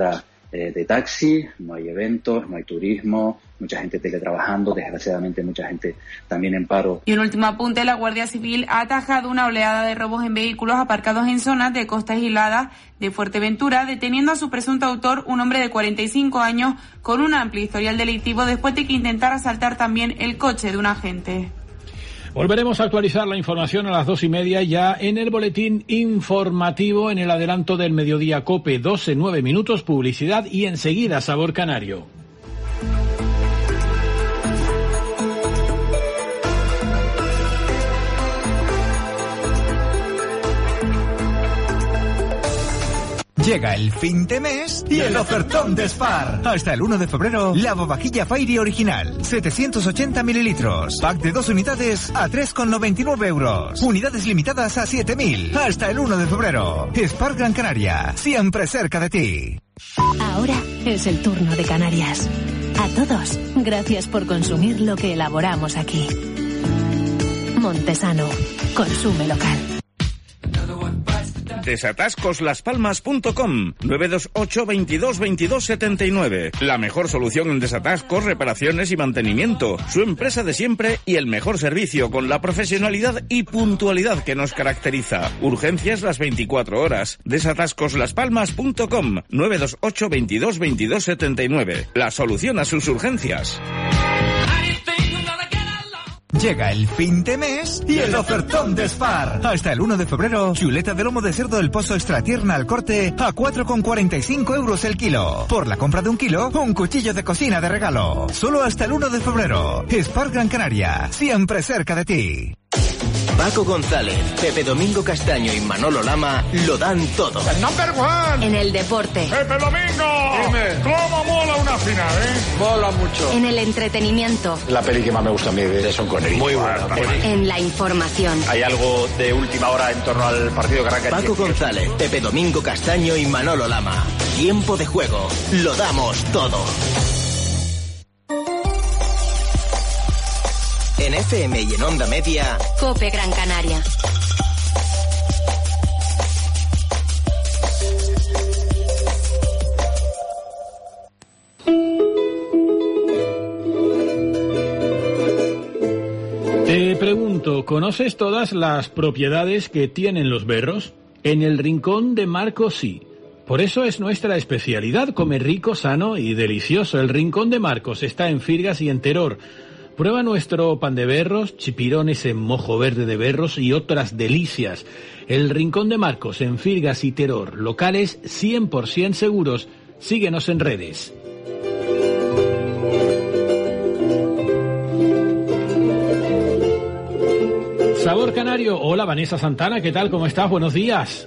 eh, de taxi, no hay eventos, no hay turismo, mucha gente teletrabajando, desgraciadamente mucha gente también en paro. Y un último apunte, la Guardia Civil ha atajado una oleada de robos en vehículos aparcados en zonas de Costa Aislada de Fuerteventura, deteniendo a su presunto autor, un hombre de cuarenta y cinco años, con un amplio historial delictivo después de que intentara asaltar también el coche de un agente. Volveremos a actualizar la información a las dos y media ya en el boletín informativo, en el adelanto del mediodía COPE, doce, nueve minutos, publicidad y enseguida Sabor Canario. Llega el fin de mes y el ofertón de Spar. Hasta el uno de febrero, lavavajilla Fairy original, setecientos ochenta mililitros. Pack de dos unidades a tres con noventa y nueve euros. Unidades limitadas a siete mil. Hasta el uno de febrero. Spar Gran Canaria, siempre cerca de ti. Ahora es el turno de Canarias. A todos, gracias por consumir lo que elaboramos aquí. Montesano, consume local. Desatascos las palmas punto com, nueve dos ocho, veintidós, veintidós, setenta y nueve. La mejor solución en desatascos, reparaciones y mantenimiento. Su empresa de siempre y el mejor servicio con la profesionalidad y puntualidad que nos caracteriza. Urgencias las veinticuatro horas. Desatascos las palmas punto com, nueve dos ocho, veintidós, veintidós, setenta y nueve. La solución a sus urgencias. Llega el fin de mes y el ofertón de Spar. Hasta el uno de febrero, chuleta de lomo de cerdo del Pozo extra tierna al corte a cuatro con cuarenta y cinco euros el kilo. Por la compra de un kilo, un cuchillo de cocina de regalo. Solo hasta el uno de febrero. Spar Gran Canaria, siempre cerca de ti. Paco González, Pepe Domingo Castaño y Manolo Lama lo dan todo. El number one. En el deporte. Pepe Domingo. Dime. ¿Cómo mola una final, eh? Mola mucho. En el entretenimiento. La peli que más me gusta a mí de Son Connery. Muy buena. En la información. Hay algo de última hora en torno al partido que arranca. Paco González, Pepe Domingo Castaño y Manolo Lama. Tiempo de juego. Lo damos todo. En F M y en Onda Media, COPE Gran Canaria. Te pregunto, ¿conoces todas las propiedades que tienen los berros? En el Rincón de Marcos sí. Por eso es nuestra especialidad, comer rico, sano y delicioso. El Rincón de Marcos está en Firgas y en Teror. Prueba nuestro pan de berros, chipirones en mojo verde de berros y otras delicias. El Rincón de Marcos en Firgas y Teror, locales cien por ciento seguros. Síguenos en redes. Sabor Canario. Hola, Vanessa Santana, ¿qué tal? ¿Cómo estás? Buenos días.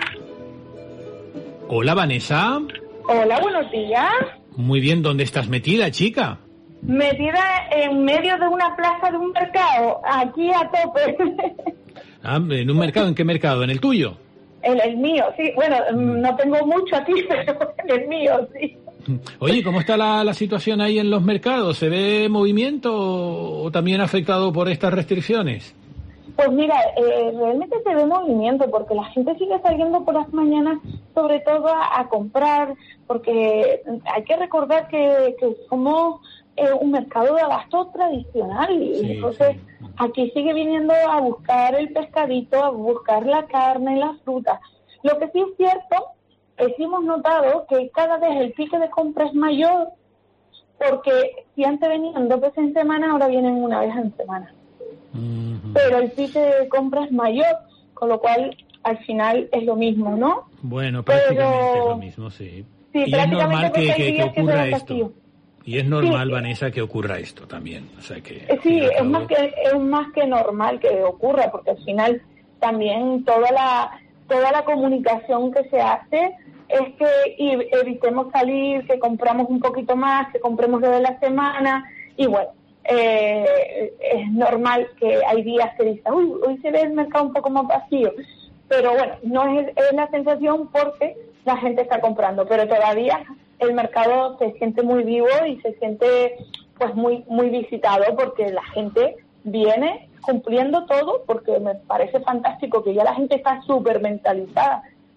Hola, Vanessa. Hola, buenos días. Muy bien, ¿dónde estás metida, chica? Metida en medio de una plaza de un mercado, aquí a tope. Ah, ¿en un mercado? ¿En qué mercado? ¿En el tuyo? En el mío, sí. Bueno, no tengo mucho aquí, pero en el mío, sí. Oye, ¿cómo está la, la situación ahí en los mercados? ¿Se ve movimiento o, o también afectado por estas restricciones? Pues mira, eh, realmente se ve movimiento porque la gente sigue saliendo por las mañanas, sobre todo a, a comprar, porque hay que recordar que, que somos eh, un mercado de abasto tradicional y sí, entonces sí. Aquí sigue viniendo a buscar el pescadito, a buscar la carne, la fruta. Lo que sí es cierto es que hemos notado que cada vez el pique de compra es mayor, porque si antes venían dos veces en semana, ahora vienen una vez en semana. Uh-huh. Pero el pique de compra es mayor, con lo cual al final es lo mismo, ¿no? Bueno, prácticamente Pero... es lo mismo, sí. sí y es normal que, que, que ocurra que esto. Y es normal, sí. Vanessa, que ocurra esto también. O sea que sí, es todo... más que es más que normal que ocurra, porque al final también toda la toda la comunicación que se hace es que evitemos salir, que compramos un poquito más, que compremos lo de la semana y bueno. Eh, es normal que hay días que dicen, uy, hoy se ve el mercado un poco más vacío, pero bueno, no es, es la sensación porque la gente está comprando, pero todavía el mercado se siente muy vivo y se siente pues muy muy visitado porque la gente viene cumpliendo todo, porque me parece fantástico que ya la gente está súper mentalizada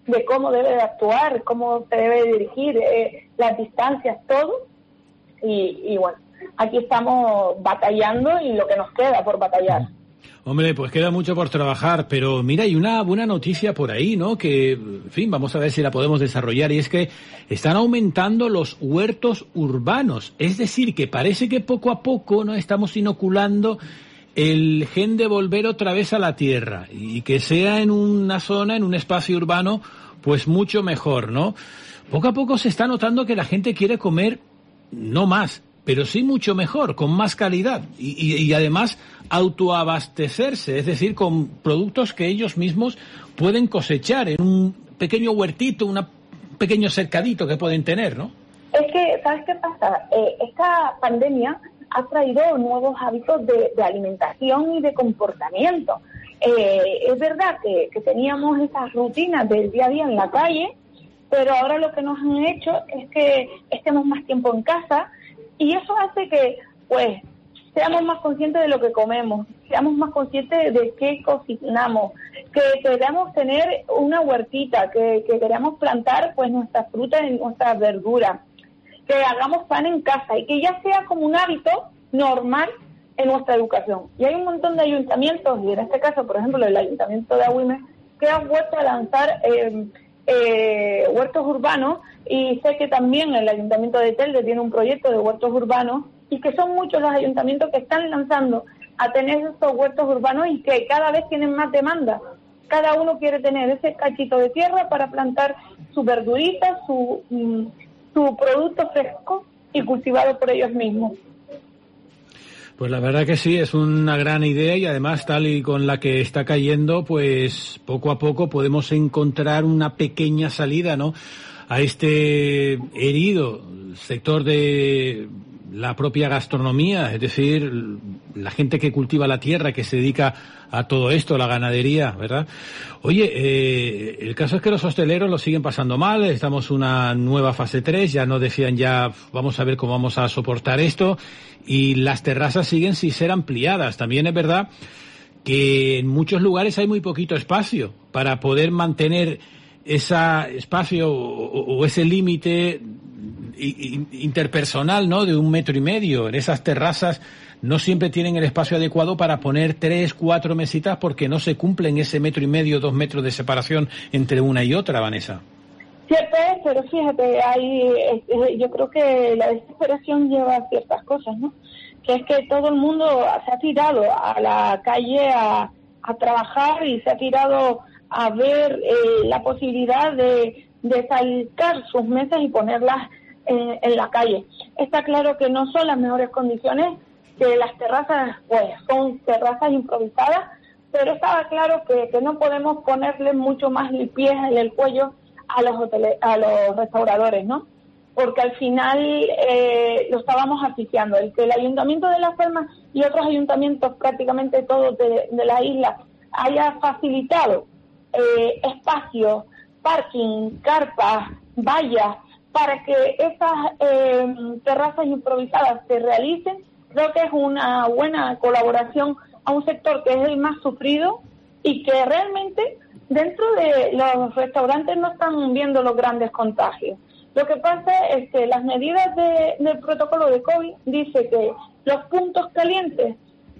de cómo debe de actuar, cómo se debe dirigir, eh, las distancias, todo. Y, y bueno, aquí estamos batallando y lo que nos queda por batallar. Hombre, pues queda mucho por trabajar, pero mira, hay una buena noticia por ahí, ¿no? Que, en fin, vamos a ver si la podemos desarrollar, y es que están aumentando los huertos urbanos. Es decir, que parece que poco a poco no estamos inoculando el gen de volver otra vez a la tierra, y que sea en una zona, en un espacio urbano, pues mucho mejor, ¿no? Poco a poco se está notando que la gente quiere comer no más, pero sí mucho mejor, con más calidad, y, y, y además autoabastecerse, es decir, con productos que ellos mismos pueden cosechar en un pequeño huertito, un pequeño cercadito que pueden tener, ¿no? Es que, ¿sabes qué pasa? Eh, esta pandemia ha traído nuevos hábitos de, de alimentación y de comportamiento. Eh, es verdad que, que teníamos esas rutinas del día a día en la calle, pero ahora lo que nos han hecho es que estemos más tiempo en casa, y eso hace que, pues, seamos más conscientes de lo que comemos, seamos más conscientes de qué cocinamos, que queramos tener una huertita, que, que queramos plantar, pues, nuestras frutas y nuestras verduras, que hagamos pan en casa, y que ya sea como un hábito normal en nuestra educación. Y hay un montón de ayuntamientos, y en este caso, por ejemplo, el Ayuntamiento de Agüimes, que han vuelto a lanzar eh, eh, huertos urbanos, y sé que también el Ayuntamiento de Telde tiene un proyecto de huertos urbanos, y que son muchos los ayuntamientos que están lanzando a tener estos huertos urbanos, y que cada vez tienen más demanda. Cada uno quiere tener ese cachito de tierra para plantar su verdurita, su, mm, su producto fresco y cultivado por ellos mismos. Pues la verdad que sí, es una gran idea, y además tal y con la que está cayendo, pues poco a poco podemos encontrar una pequeña salida, ¿no?, a este herido sector de la propia gastronomía, es decir, la gente que cultiva la tierra, que se dedica a todo esto, la ganadería, ¿verdad? Oye, eh, el caso es que los hosteleros lo siguen pasando mal, estamos en una nueva fase tres, ya nos decían ya, vamos a ver cómo vamos a soportar esto, y las terrazas siguen sin ser ampliadas. También es verdad que en muchos lugares hay muy poquito espacio para poder mantener ese espacio o, o ese límite interpersonal, ¿no?, de un metro y medio. En esas terrazas no siempre tienen el espacio adecuado para poner tres, cuatro mesitas, porque no se cumplen ese metro y medio, dos metros de separación entre una y otra, Vanessa. Cierto es, pero fíjate, hay, yo creo que la desesperación lleva a ciertas cosas, ¿no? Que es que todo el mundo se ha tirado a la calle a, a trabajar, y se ha tirado a ver eh, la posibilidad de, de sacar sus mesas y ponerlas en, en la calle. Está claro que no son las mejores condiciones, que las terrazas pues son terrazas improvisadas, pero estaba claro que, que no podemos ponerle mucho más el pie en el cuello a los hoteles, a los restauradores, ¿no? Porque al final eh, lo estábamos asfixiando. El que el Ayuntamiento de Las Palmas y otros ayuntamientos, prácticamente todos de, de la isla, haya facilitado eh, espacios, parking, carpas, vallas, para que esas eh, terrazas improvisadas se realicen, creo que es una buena colaboración a un sector que es el más sufrido, y que realmente dentro de los restaurantes no están viendo los grandes contagios. Lo que pasa es que las medidas de, del protocolo de COVID dice que los puntos calientes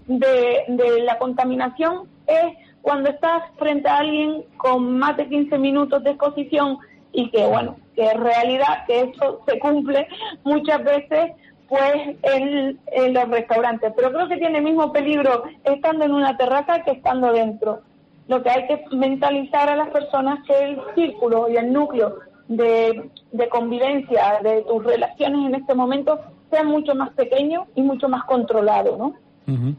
de, de la contaminación es cuando estás frente a alguien con más de quince minutos de exposición, y que bueno, que en realidad que eso se cumple muchas veces pues en, en los restaurantes, pero creo que tiene el mismo peligro estando en una terraza que estando dentro. Lo que hay que mentalizar a las personas que el círculo y el núcleo de, de convivencia de tus relaciones en este momento sea mucho más pequeño y mucho más controlado, ¿no? Uh-huh.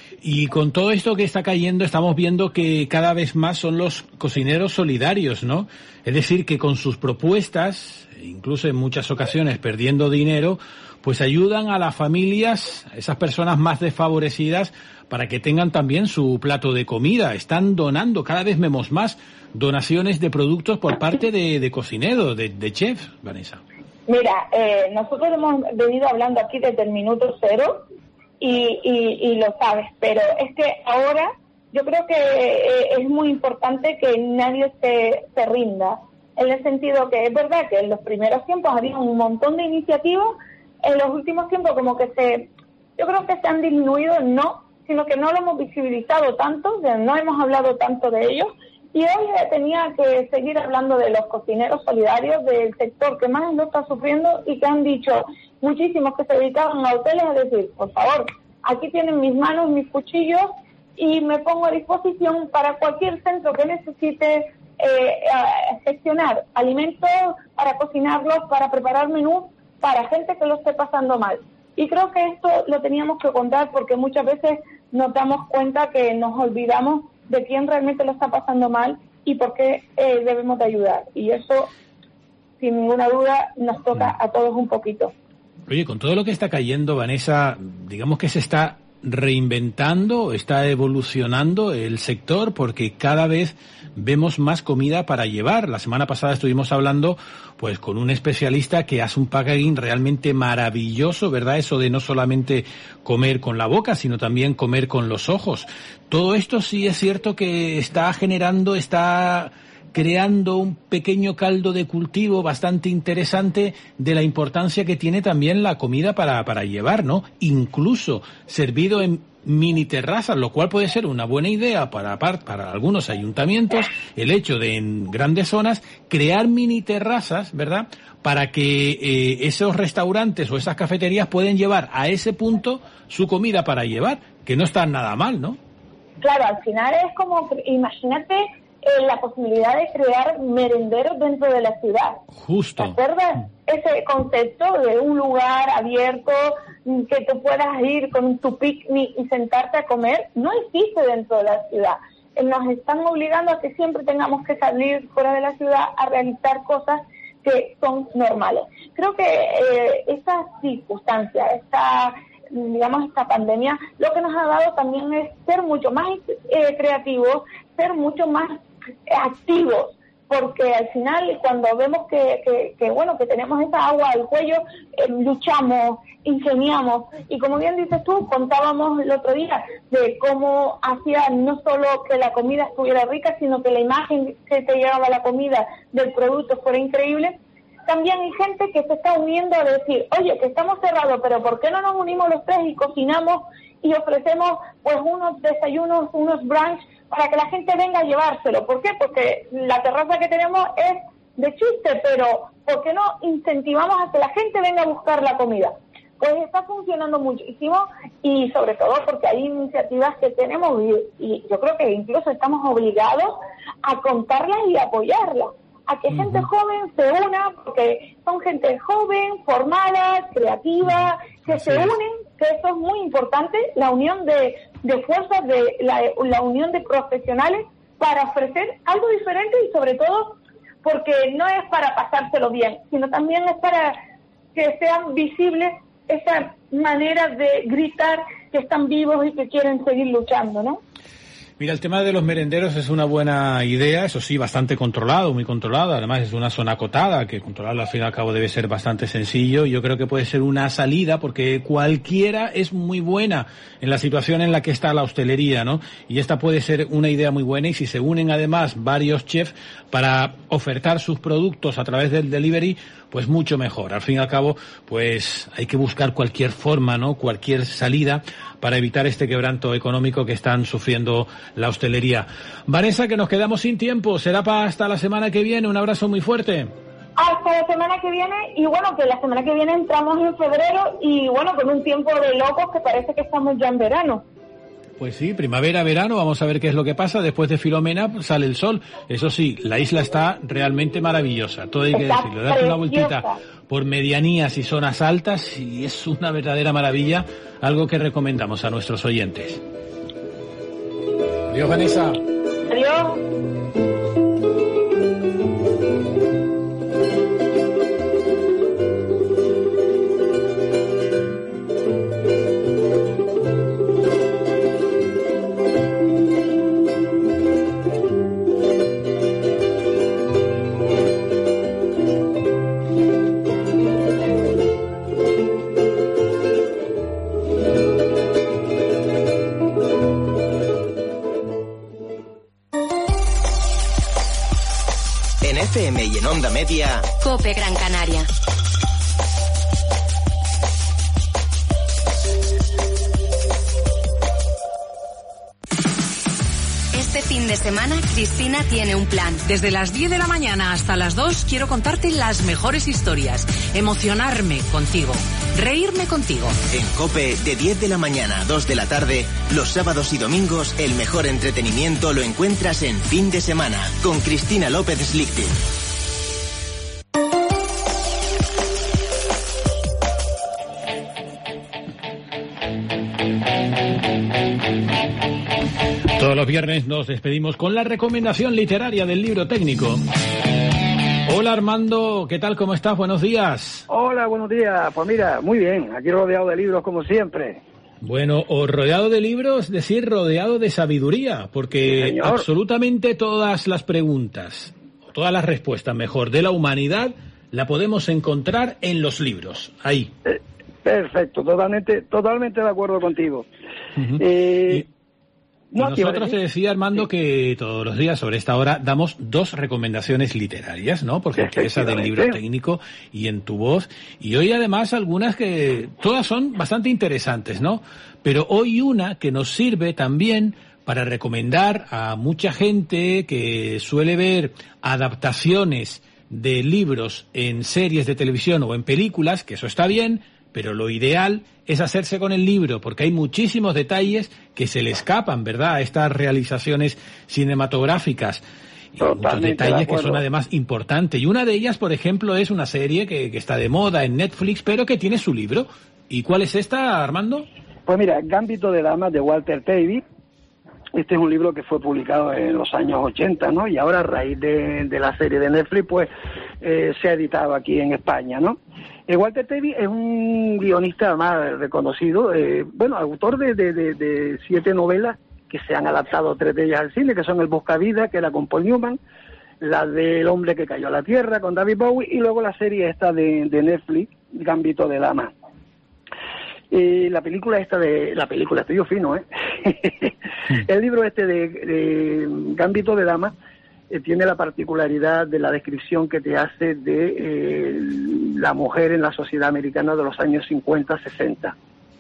Y con todo esto que está cayendo, estamos viendo que cada vez más son los cocineros solidarios, ¿no? Es decir, que con sus propuestas, incluso en muchas ocasiones perdiendo dinero, pues ayudan a las familias, a esas personas más desfavorecidas, para que tengan también su plato de comida. Están donando, cada vez vemos más donaciones de productos por parte de, de cocineros, de, de chefs, Vanessa. Mira, eh, nosotros hemos venido hablando aquí desde el minuto cero, y, y, y lo sabes, pero es que ahora yo creo que eh, es muy importante que nadie se, se rinda, en el sentido que es verdad que en los primeros tiempos había un montón de iniciativas, en los últimos tiempos como que se, yo creo que se han disminuido, no, sino que no lo hemos visibilizado tanto, no hemos hablado tanto de ellos, y hoy tenía que seguir hablando de los cocineros solidarios, del sector que más lo está sufriendo y que han dicho muchísimos que se dedicaban a hoteles a decir, por favor, aquí tienen mis manos, mis cuchillos, y me pongo a disposición para cualquier centro que necesite eh, gestionar alimentos, para cocinarlos, para preparar menús, para gente que lo esté pasando mal. Y creo que esto lo teníamos que contar porque muchas veces nos damos cuenta que nos olvidamos de quién realmente lo está pasando mal y por qué eh, debemos de ayudar. Y eso, sin ninguna duda, nos toca a todos un poquito. Oye, con todo lo que está cayendo, Vanessa, digamos que se está reinventando, está evolucionando el sector porque cada vez vemos más comida para llevar. La semana pasada estuvimos hablando pues con un especialista que hace un packaging realmente maravilloso, ¿verdad? Eso de no solamente comer con la boca, sino también comer con los ojos. Todo esto sí es cierto que está generando, está creando un pequeño caldo de cultivo bastante interesante de la importancia que tiene también la comida para, para llevar, ¿no? Incluso servido en mini terrazas, lo cual puede ser una buena idea para, para algunos ayuntamientos, el hecho de en grandes zonas crear mini terrazas, ¿verdad?, para que eh, esos restaurantes o esas cafeterías pueden llevar a ese punto su comida para llevar, que no está nada mal, ¿no? Claro, al final es como, imagínate eh, la posibilidad de crear merenderos dentro de la ciudad. Justo. ¿Te acuerdas? Ese concepto de un lugar abierto, que tú puedas ir con tu picnic y sentarte a comer, no existe dentro de la ciudad. Nos están obligando a que siempre tengamos que salir fuera de la ciudad a realizar cosas que son normales. Creo que eh, esta circunstancia, esta, digamos, esta pandemia, lo que nos ha dado también es ser mucho más eh, creativos, ser mucho más activos, porque al final cuando vemos que, que, que bueno, que tenemos esa agua al cuello, eh, luchamos, ingeniamos, y como bien dices tú, contábamos el otro día de cómo hacía no solo que la comida estuviera rica, sino que la imagen que te llevaba la comida del producto fuera increíble. También hay gente que se está uniendo a decir, oye, que estamos cerrados, pero ¿por qué no nos unimos los tres y cocinamos y ofrecemos pues unos desayunos, unos brunch, para que la gente venga a llevárselo? ¿Por qué? Porque la terraza que tenemos es de chiste, pero ¿por qué no incentivamos a que la gente venga a buscar la comida? Pues está funcionando muchísimo, y sobre todo porque hay iniciativas que tenemos y, y yo creo que incluso estamos obligados a contarlas y apoyarlas, a que uh-huh. gente joven se una, porque son gente joven, formada, creativa, que Así se es. unen, que eso es muy importante, la unión de, de fuerzas, de la, la unión de profesionales para ofrecer algo diferente, y sobre todo porque no es para pasárselo bien, sino también es para que sean visibles esa manera de gritar que están vivos y que quieren seguir luchando, ¿no? Mira, el tema de los merenderos es una buena idea, eso sí, bastante controlado, muy controlado. Además es una zona acotada, que controlarlo al fin y al cabo debe ser bastante sencillo. Yo creo que puede ser una salida, porque cualquiera es muy buena en la situación en la que está la hostelería, ¿no? Y esta puede ser una idea muy buena, y si se unen además varios chefs para ofertar sus productos a través del delivery, pues mucho mejor. Al fin y al cabo, pues hay que buscar cualquier forma, ¿no? Cualquier salida para evitar este quebranto económico que están sufriendo la hostelería. Vanessa, que nos quedamos sin tiempo. Será para hasta la semana que viene. Un abrazo muy fuerte. Hasta la semana que viene, y bueno, que la semana que viene entramos en febrero, y bueno, con un tiempo de locos que parece que estamos ya en verano. Pues sí, primavera, verano, vamos a ver qué es lo que pasa. Después de Filomena sale el sol. Eso sí, la isla está realmente maravillosa, todo hay que está decirlo. Date una vueltita por medianías y zonas altas y es una verdadera maravilla, algo que recomendamos a nuestros oyentes. Adiós, Vanessa. Adiós. media. COPE Gran Canaria. Este fin de semana, Cristina tiene un plan. Desde las diez de la mañana hasta las dos quiero contarte las mejores historias, emocionarme contigo, reírme contigo. En COPE, de diez de la mañana a dos de la tarde, los sábados y domingos, el mejor entretenimiento lo encuentras en Fin de Semana, con Cristina López Slichting. Todos los viernes nos despedimos con la recomendación literaria del libro técnico. Hola Armando, ¿qué tal? ¿Cómo estás? Buenos días. Hola, buenos días. Pues mira, muy bien, aquí rodeado de libros como siempre. Bueno, o rodeado de libros, decir rodeado de sabiduría, porque sí, absolutamente todas las preguntas, todas las respuestas, mejor, de la humanidad, la podemos encontrar en los libros, ahí. Eh, perfecto, totalmente, totalmente de acuerdo contigo. Uh-huh. Eh... Y... No, nosotros te decía, Armando, que todos los días sobre esta hora damos dos recomendaciones literarias, ¿no? Por ejemplo, esa del libro técnico y En tu voz. Y hoy además algunas que todas son bastante interesantes, ¿no? Pero hoy una que nos sirve también para recomendar a mucha gente que suele ver adaptaciones de libros en series de televisión o en películas, que eso está bien, pero lo ideal es hacerse con el libro, porque hay muchísimos detalles que se le escapan, ¿verdad?, a estas realizaciones cinematográficas. Y muchos detalles que son además importantes. Y una de ellas, por ejemplo, es una serie que, que está de moda en Netflix, pero que tiene su libro. ¿Y cuál es esta, Armando? Pues mira, Gambito de Dama, de Walter Tevis. Este es un libro que fue publicado en los años ochenta, ¿no? Y ahora, a raíz de, de la serie de Netflix, pues eh, se ha editado aquí en España, ¿no? Eh, Walter Tevis es un guionista más reconocido, eh, bueno, autor de, de, de, de siete novelas que se han adaptado, tres de ellas al cine, que son El Buscavida, que era con Paul Newman, la del Hombre que cayó a la tierra, con David Bowie, y luego la serie esta de, de Netflix, Gambito de Dama. Eh, la película esta de... La película, estoy yo fino, ¿eh? El libro este de, de Gambito de Dama eh, tiene la particularidad de la descripción que te hace de eh, la mujer en la sociedad americana de los años cincuenta, sesenta.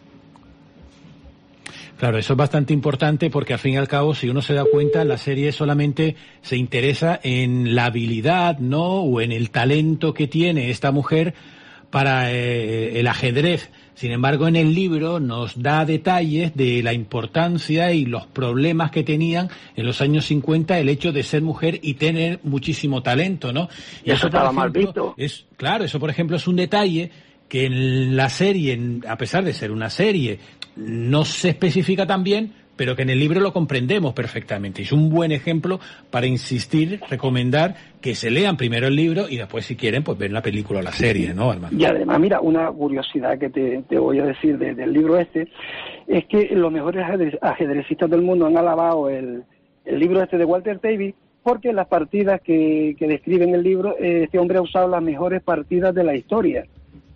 Claro, eso es bastante importante porque al fin y al cabo, si uno se da cuenta, la serie solamente se interesa en la habilidad, ¿no?, o en el talento que tiene esta mujer para eh, el ajedrez. Sin embargo, en el libro nos da detalles de la importancia y los problemas que tenían en los años cincuenta el hecho de ser mujer y tener muchísimo talento, ¿no? Y eso, eso estaba mal visto. Es, claro, eso por ejemplo es un detalle que en la serie, a pesar de ser una serie, no se especifica tan bien, pero que en el libro lo comprendemos perfectamente. Es un buen ejemplo para insistir, recomendar que se lean primero el libro y después, si quieren, pues ver la película o la serie, ¿no, Armando? Y además, mira, una curiosidad que te, te voy a decir de, del libro este, es que los mejores ajedrecistas del mundo han alabado el, el libro este de Walter Tevis, porque las partidas que, que describe en el libro, este hombre ha usado las mejores partidas de la historia.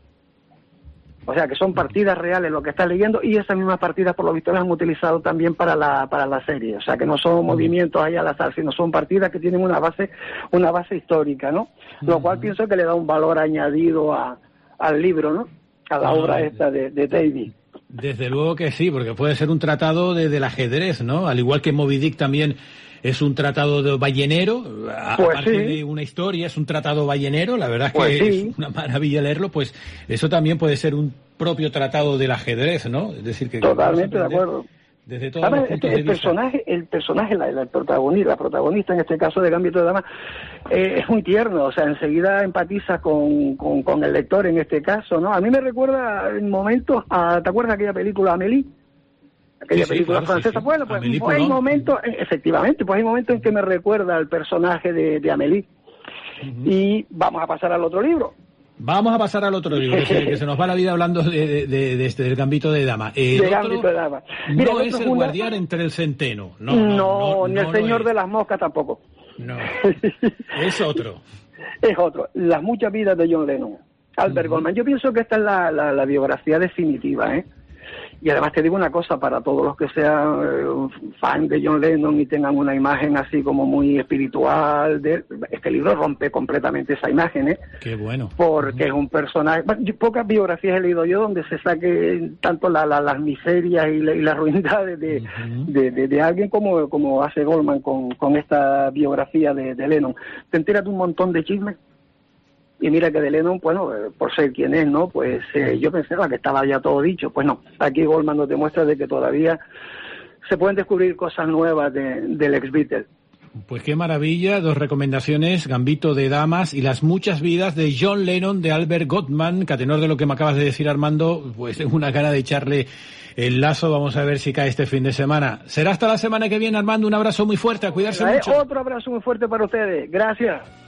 O sea, que son partidas reales lo que estás leyendo, y esas mismas partidas, por lo visto, las han utilizado también para la para la serie. O sea, que no son movimientos ahí al azar, sino son partidas que tienen una base una base histórica, ¿no? Lo cual pienso que le da un valor añadido a, al libro, ¿no? A la obra esta de, de Tevis. Desde luego que sí, porque puede ser un tratado de, del ajedrez, ¿no? Al igual que Moby Dick también es un tratado de ballenero, pues aparte sí. de una historia, es un tratado ballenero, la verdad es que pues sí. es una maravilla leerlo, pues eso también puede ser un propio tratado del ajedrez, ¿no? Es decir, que totalmente de acuerdo. Desde todos los puntos el de personaje, vista. el personaje, la, la protagonista, la protagonista en este caso de Gambito de Dama, eh, es muy tierno, o sea, enseguida empatiza con, con, con el lector en este caso, ¿no? A mí me recuerda en momentos a, ¿te acuerdas de aquella película Amélie? Aquella sí, película sí, claro, francesa. Sí, sí. Bueno, pues Amélie, pues hay momentos, efectivamente, pues hay momentos en que me recuerda al personaje de, de Amélie. Uh-huh. Y vamos a pasar al otro libro. Vamos a pasar al otro libro, que se, que se nos va la vida hablando de, de, de, de este, del Gambito de Dama. El de otro Gambito de Dama. Mira, no el es el una... guardián entre el centeno. No, no, no, no, ni no el señor es. de las moscas tampoco. No, es otro. Es otro. Las muchas vidas de John Lennon. Albert uh-huh. Goldman. Yo pienso que esta es la, la, la biografía definitiva, ¿eh? Y además te digo una cosa, para todos los que sean eh, fan de John Lennon y tengan una imagen así como muy espiritual, de, este libro rompe completamente esa imagen, ¿eh? Qué bueno. Porque uh-huh. es un personaje... Pocas biografías he leído yo donde se saque tanto la, la, las miserias y, la, y las ruindades de, uh-huh. de, de, de alguien como, como hace Goldman con, con esta biografía de, de Lennon. Te enteras de un montón de chismes. Y mira que de Lennon, bueno, eh, por ser quien es, ¿no? Pues eh, yo pensaba que estaba ya todo dicho. Pues no, aquí Goldman nos demuestra de que todavía se pueden descubrir cosas nuevas de, del ex-Beatle. Pues qué maravilla, dos recomendaciones, Gambito de Damas y Las muchas vidas de John Lennon de Albert Gottman, que a tenor de lo que me acabas de decir, Armando, pues tengo una gana de echarle el lazo, vamos a ver si cae este fin de semana. Será hasta la semana que viene, Armando, un abrazo muy fuerte, a cuidarse ¿Eh? mucho. Otro abrazo muy fuerte para ustedes, gracias.